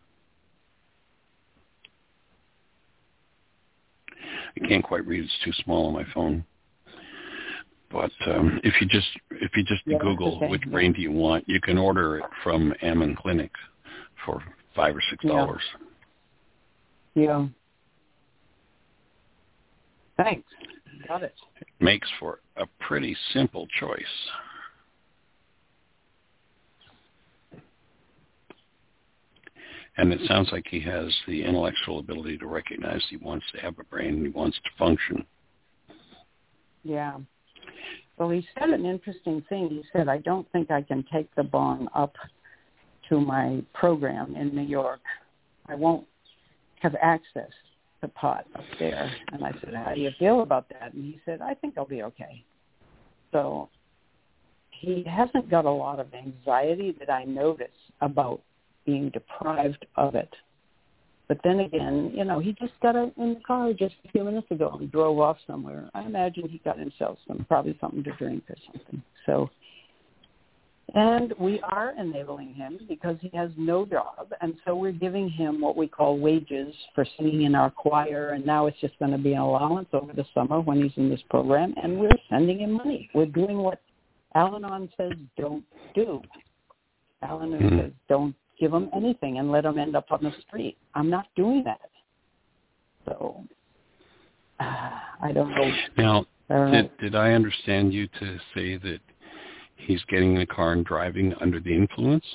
I can't quite read; it's too small on my phone. But um, if you just if you just yeah, Google okay. which yeah. brain do you want, you can order it from Ammon Clinic for five or six dollars. Yeah. yeah. Thanks. Got it. It makes for a pretty simple choice. And it sounds like he has the intellectual ability to recognize he wants to have a brain and he wants to function. Yeah. Well, he said an interesting thing. He said, I don't think I can take the bong up to my program in New York. I won't have access to pot up there. And I said, how do you feel about that? And he said, I think I'll be okay. So he hasn't got a lot of anxiety that I notice about being deprived of it. But then again, you know, he just got in the car just a few minutes ago and drove off somewhere. I imagine he got himself some, probably something to drink or something. So, and we are enabling him because he has no job. And so we're giving him what we call wages for singing in our choir. And now it's just going to be an allowance over the summer when he's in this program. And we're sending him money. We're doing what Al-Anon says don't do. Al-Anon mm-hmm. says don't give them anything and let them end up on the street. I'm not doing that. So uh, I don't know. Now, I don't did, know. did I understand you to say that he's getting in the car and driving under the influence?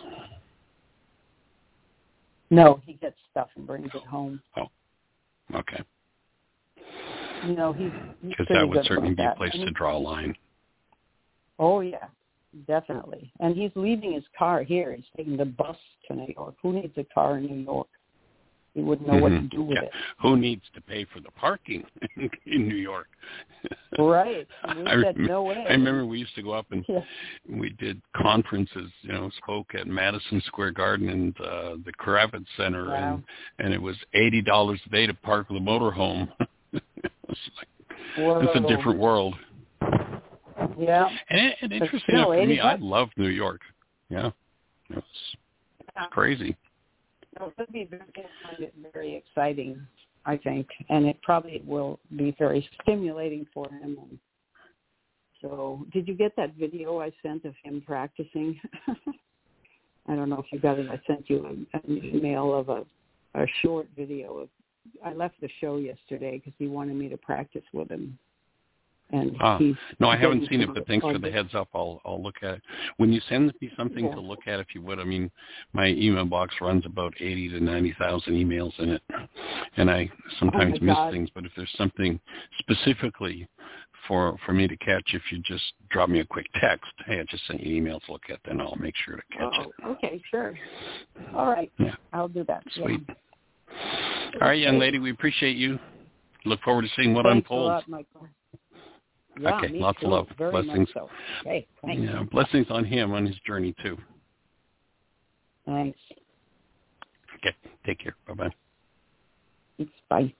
No, he gets stuff and brings it home. Oh, okay. You know, he's because that would certainly be a place to draw a line. Oh, yeah. Definitely. And he's leaving his car here. He's taking the bus to New York. Who needs a car in New York? He wouldn't know mm-hmm. what to do with yeah. it. Who needs to pay for the parking in, in New York? Right. We I, said rem- no way. I remember we used to go up and yeah. we did conferences, you know, spoke at Madison Square Garden and uh, the Kravitz Center, wow. and, and it was eighty dollars a day to park the motorhome. It was like, it's a different world. Yeah. And, and interesting still, enough for me, I bucks. love New York. Yeah. It's, yeah. it's crazy. It would be very, find it very exciting, I think, and it probably will be very stimulating for him. So, did you get that video I sent of him practicing? I don't know if you got it. I sent you a, an email of a, a short video of. I left the show yesterday because he wanted me to practice with him. And ah, he's no, I haven't seen it, but thanks for the, the heads up. I'll I'll look at it. When you send me something yeah. to look at, if you would, I mean, my email box runs about eighty to ninety thousand emails in it, and I sometimes oh miss God. things. But if there's something specifically for for me to catch, if you just drop me a quick text, hey, I just sent you an email to look at, then I'll make sure to catch oh, it. Okay, sure. All right. Yeah. I'll do that. Sweet. Yeah. All right, young lady, we appreciate you. Look forward to seeing what Thanks unfolds. a lot, Michael. Yeah, okay, me lots too. of love. Very Blessings. much so. Okay, thanks. Yeah, blessings on him on his journey too. Thanks. Okay, take care. Bye-bye. Thanks. Bye.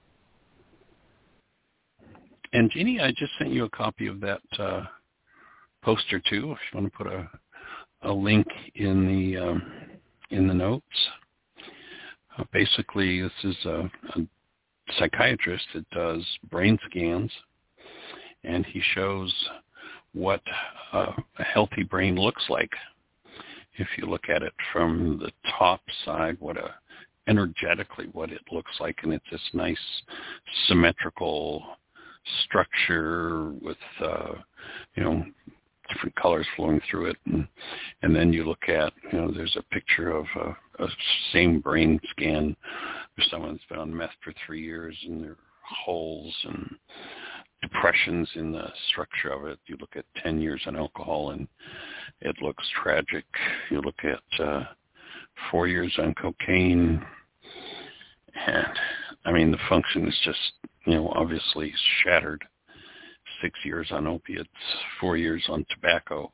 And Jeannie, I just sent you a copy of that uh, poster too. If you want to put a a link in the um, in the notes. Uh, basically, this is a, a psychiatrist that does brain scans, and he shows what uh, a healthy brain looks like. If you look at it from the top side, what a energetically what it looks like, and it's this nice symmetrical structure with uh, you know different colors flowing through it, and, and then you look at, you know, there's a picture of a, a same brain scan for someone that's been on meth for three years, and there are holes and depressions in the structure of it. You look at ten years on alcohol, and it looks tragic. You look at uh, four years on cocaine, and, I mean, the function is just, you know, obviously shattered. Six years on opiates, four years on tobacco,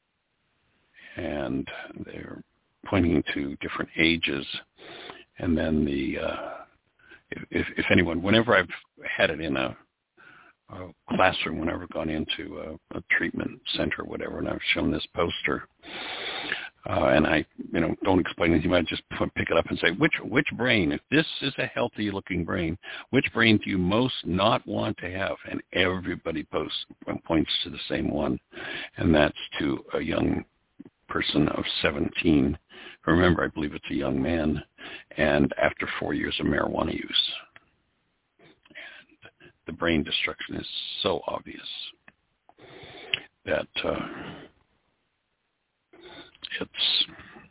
and they're pointing to different ages. And then the, uh, if, if anyone, whenever I've had it in a, a classroom, whenever I've gone into a, a treatment center or whatever, and I've shown this poster, uh, and I, you know, don't explain anything, I just pick it up and say, which which brain, if this is a healthy-looking brain, which brain do you most not want to have? And everybody posts, points to the same one, and that's to a young person of seventeen. Remember, I believe it's a young man, and after four years of marijuana use. And the brain destruction is so obvious that uh, it's,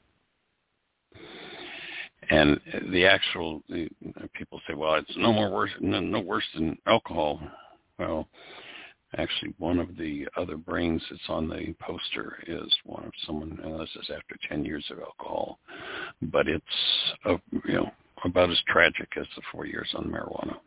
and the actual, the, people say, well, it's no more worse, no, no worse than alcohol. Well, actually, one of the other brains that's on the poster is one of someone, and this is after ten years of alcohol, but it's, a, you know, about as tragic as the four years on marijuana.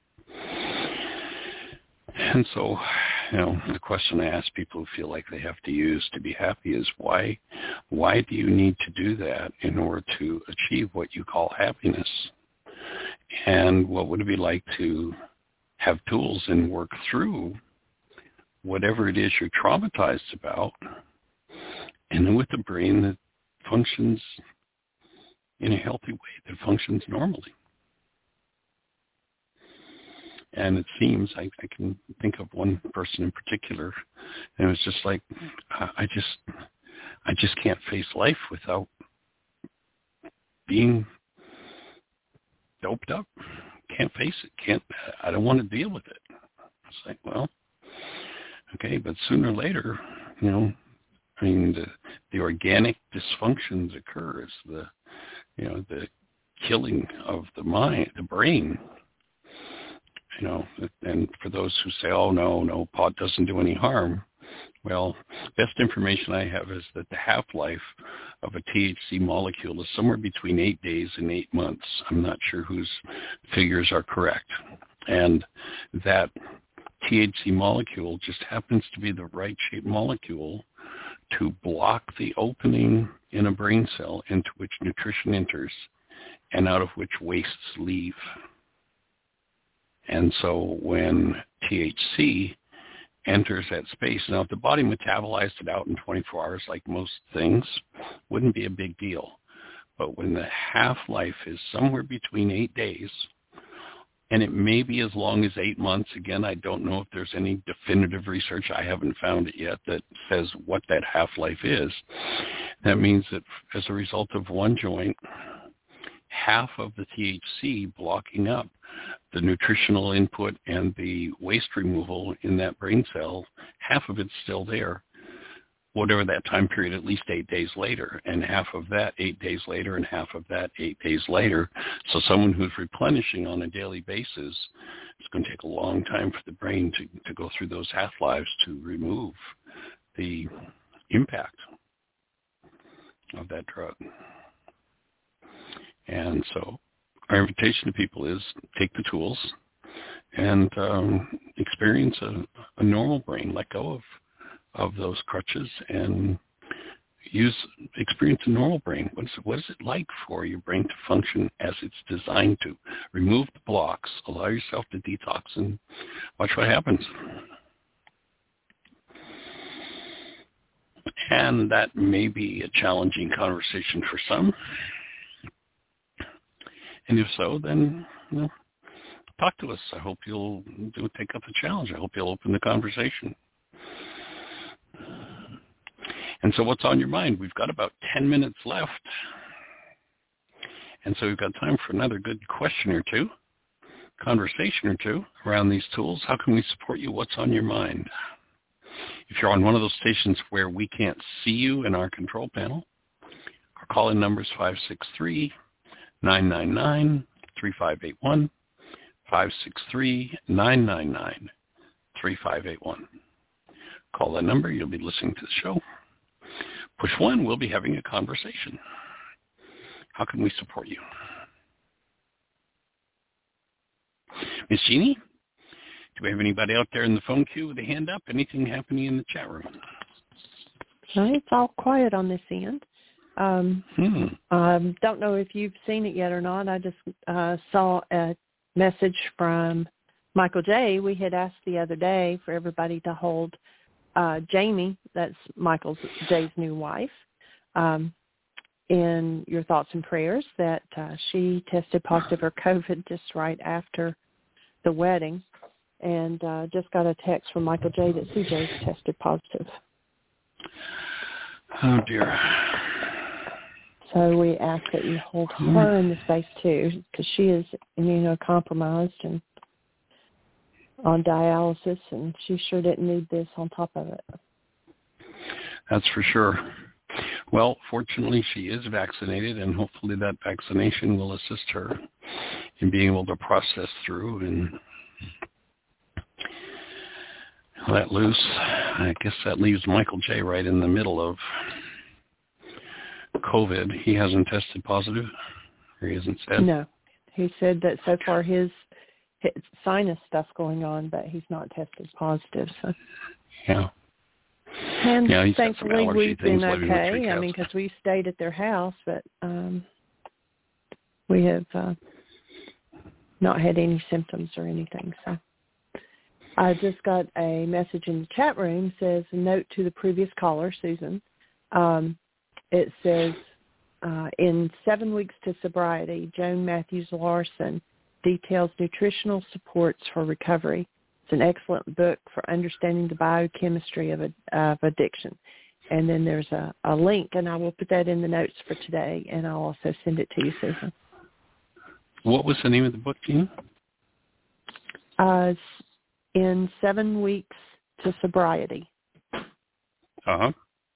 And so, you know, the question I ask people who feel like they have to use to be happy is why, why do you need to do that in order to achieve what you call happiness? And what would it be like to have tools and work through whatever it is you're traumatized about, and then with a brain that functions in a healthy way, that functions normally? And it seems, I, I can think of one person in particular, and it was just like, I just, I just can't face life without being doped up. Can't face it. Can't. I don't want to deal with it. It's like, well, okay, but sooner or later, you know, I mean, the the organic dysfunctions occur. It's the, you know, the killing of the mind, the brain. You know, and for those who say, oh, no, no, pot doesn't do any harm, Well, best information I have is that the half-life of a T H C molecule is somewhere between eight days and eight months. I'm not sure whose figures are correct. And that T H C molecule just happens to be the right shaped molecule to block the opening in a brain cell into which nutrition enters and out of which wastes leave. And so when T H C enters that space, now if the body metabolized it out in twenty-four hours like most things, wouldn't be a big deal. But when the half-life is somewhere between eight days, and it may be as long as eight months, again, I don't know if there's any definitive research, I haven't found it yet, that says what that half-life is. That means that as a result of one joint, half of the T H C blocking up the nutritional input and the waste removal in that brain cell, half of it's still there, whatever that time period, at least eight days later, and half of that eight days later, and half of that eight days later. So someone who's replenishing on a daily basis, it's going to take a long time for the brain to, to go through those half-lives to remove the impact of that drug. And so our invitation to people is take the tools and um, experience a, a normal brain, let go of, of those crutches and use experience a normal brain. What is, it, what is it like for your brain to function as it's designed to? Remove the blocks, allow yourself to detox, and watch what happens. And that may be a challenging conversation for some. And if so, then you know, talk to us. I hope you'll do take up the challenge. I hope you'll open the conversation. And so what's on your mind? We've got about ten minutes left. And so we've got time for another good question or two, conversation or two around these tools. How can we support you? What's on your mind? If you're on one of those stations where we can't see you in our control panel, our call-in number is five six three, nine nine nine, three five eight one, five six three, nine nine nine, three five eight one. Call that number. You'll be listening to the show. Push one. We'll be having a conversation. How can we support you? Miss Jeannie, do we have anybody out there in the phone queue with a hand up? Anything happening in the chat room? No, it's all quiet on this end. Um, hmm. um, don't know if you've seen it yet or not. I just uh, saw a message from Michael J. We had asked the other day for everybody to hold uh, Jamie, that's Michael J's new wife, um, in your thoughts and prayers, that uh, she tested positive for COVID just right after the wedding, and uh, just got a text from Michael J. that C J's tested positive. Oh, dear. So we ask that you hold her in the space, too, because she is immunocompromised and on dialysis, and she sure didn't need this on top of it. That's for sure. Well, fortunately, she is vaccinated, and hopefully that vaccination will assist her in being able to process through and let loose. I guess that leaves Michael J. right in the middle of COVID. He hasn't tested positive, or he hasn't said? No. He said that so far his, his sinus stuff's going on, but he's not tested positive. So. Yeah. And yeah, thankfully we've been okay. I mean, because we stayed at their house, but um, we have uh, not had any symptoms or anything. So I just got a message in the chat room. Says a note to the previous caller, Susan. Um, it says, uh, in Seven Weeks to Sobriety, Joan Matthews Larson details nutritional supports for recovery. It's an excellent book for understanding the biochemistry of, of addiction. And then there's a, a link, and I will put that in the notes for today, and I'll also send it to you, Susan. What was the name of the book, Gina? Uh, in Seven Weeks to Sobriety. Uh-huh.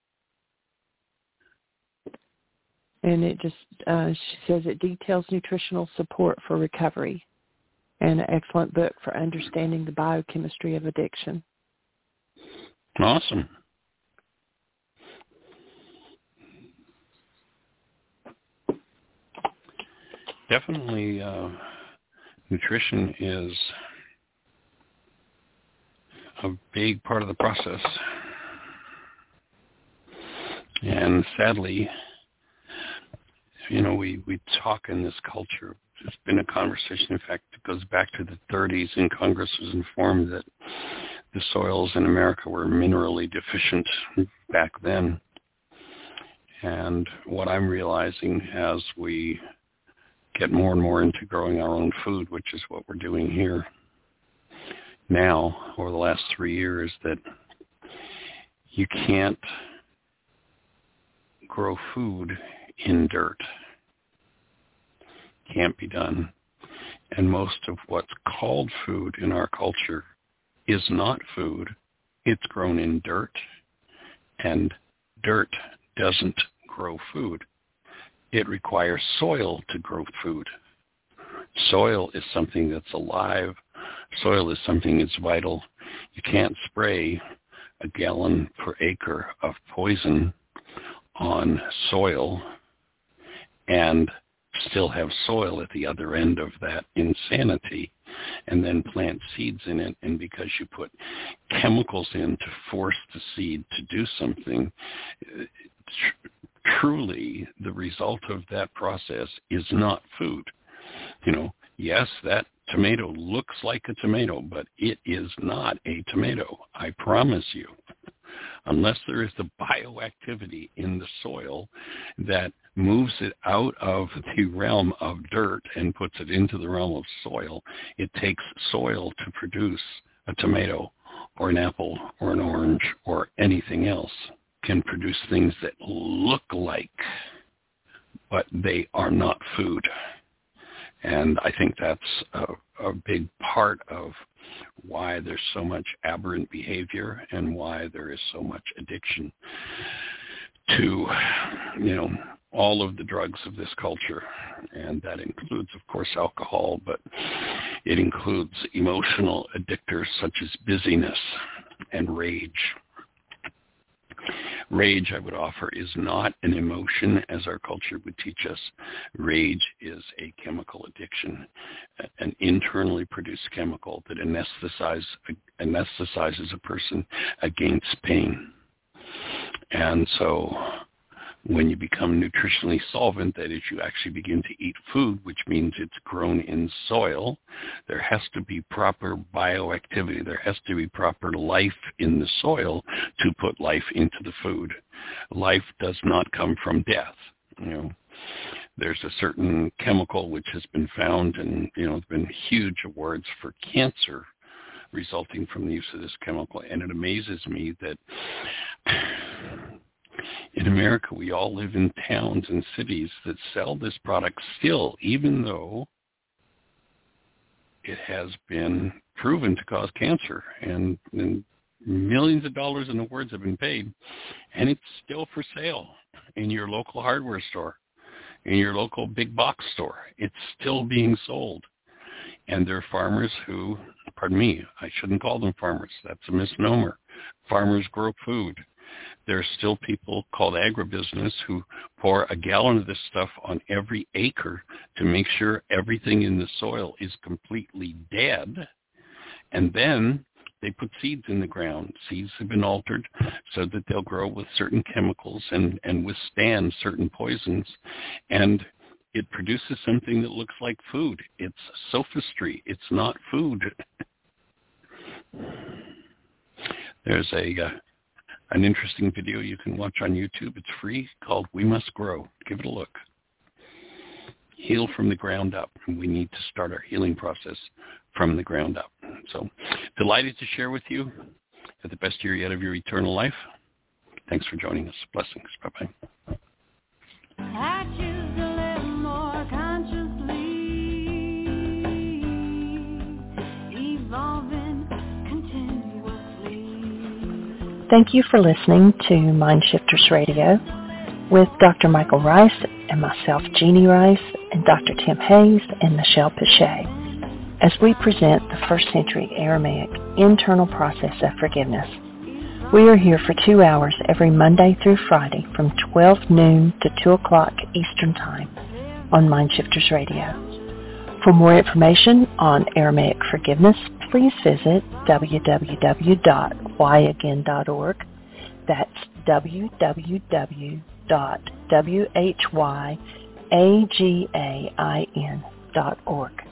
And it just, uh, she says it details nutritional support for recovery, and an excellent book for understanding the biochemistry of addiction. Awesome. Definitely, uh, nutrition is a big part of the process. And sadly, you know, we, we talk in this culture. It's been a conversation, in fact, it goes back to the thirties, and Congress was informed that the soils in America were minerally deficient back then. And what I'm realizing as we get more and more into growing our own food, which is what we're doing here now over the last three years, that you can't grow food in dirt. Can't be done. And most of what's called food in our culture is not food. It's grown in dirt, and dirt doesn't grow food. It requires soil to grow food. Soil is something that's alive. Soil is something that's vital. You can't spray a gallon per acre of poison on soil and still have soil at the other end of that insanity, and then plant seeds in it. And because you put chemicals in to force the seed to do something, tr- truly the result of that process is not food. You know, yes, that tomato looks like a tomato, but it is not a tomato, I promise you. Unless there is the bioactivity in the soil that moves it out of the realm of dirt and puts it into the realm of soil, it takes soil to produce a tomato or an apple or an orange or anything else. Can produce things that look like, but they are not food. And I think that's a, a big part of why there's so much aberrant behavior and why there is so much addiction to, you know, all of the drugs of this culture. And that includes, of course, alcohol, but it includes emotional addictors such as busyness and rage. Rage, I would offer, is not an emotion as our culture would teach us. Rage is a chemical addiction, an internally produced chemical that anesthetizes, anesthetizes a person against pain. And so when you become nutritionally solvent, that is, you actually begin to eat food, which means it's grown in soil, there has to be proper bioactivity. There has to be proper life in the soil to put life into the food. Life does not come from death. You know, there's a certain chemical which has been found, and, you know, there's been huge awards for cancer resulting from the use of this chemical. And it amazes me that in America, we all live in towns and cities that sell this product still, even though it has been proven to cause cancer, and, and millions of dollars in awards have been paid, and it's still for sale in your local hardware store, in your local big box store. It's still being sold. And there are farmers who, pardon me, I shouldn't call them farmers. That's a misnomer. Farmers grow food. There are still people called agribusiness who pour a gallon of this stuff on every acre to make sure everything in the soil is completely dead. And then they put seeds in the ground. Seeds have been altered so that they'll grow with certain chemicals and, and withstand certain poisons. And it produces something that looks like food. It's sophistry. It's not food. There's a... Uh, An interesting video you can watch on YouTube. It's free, called We Must Grow. Give it a look. Heal from the ground up. We need to start our healing process from the ground up. So, delighted to share with you the best year yet of your eternal life. Thanks for joining us. Blessings. Bye-bye. I choose to live more consciously, evolving continuously. Thank you for listening to Mind Shifters Radio with Doctor Michael Rice and myself, Jeannie Rice, and Doctor Tim Hayes and Michelle Pichet, as we present the first century Aramaic internal process of forgiveness. We are here for two hours every Monday through Friday from twelve noon to two o'clock Eastern Time on Mindshifters Radio. For more information on Aramaic forgiveness, please visit w w w dot why again dot org. That's w w w dot whyagain dot org.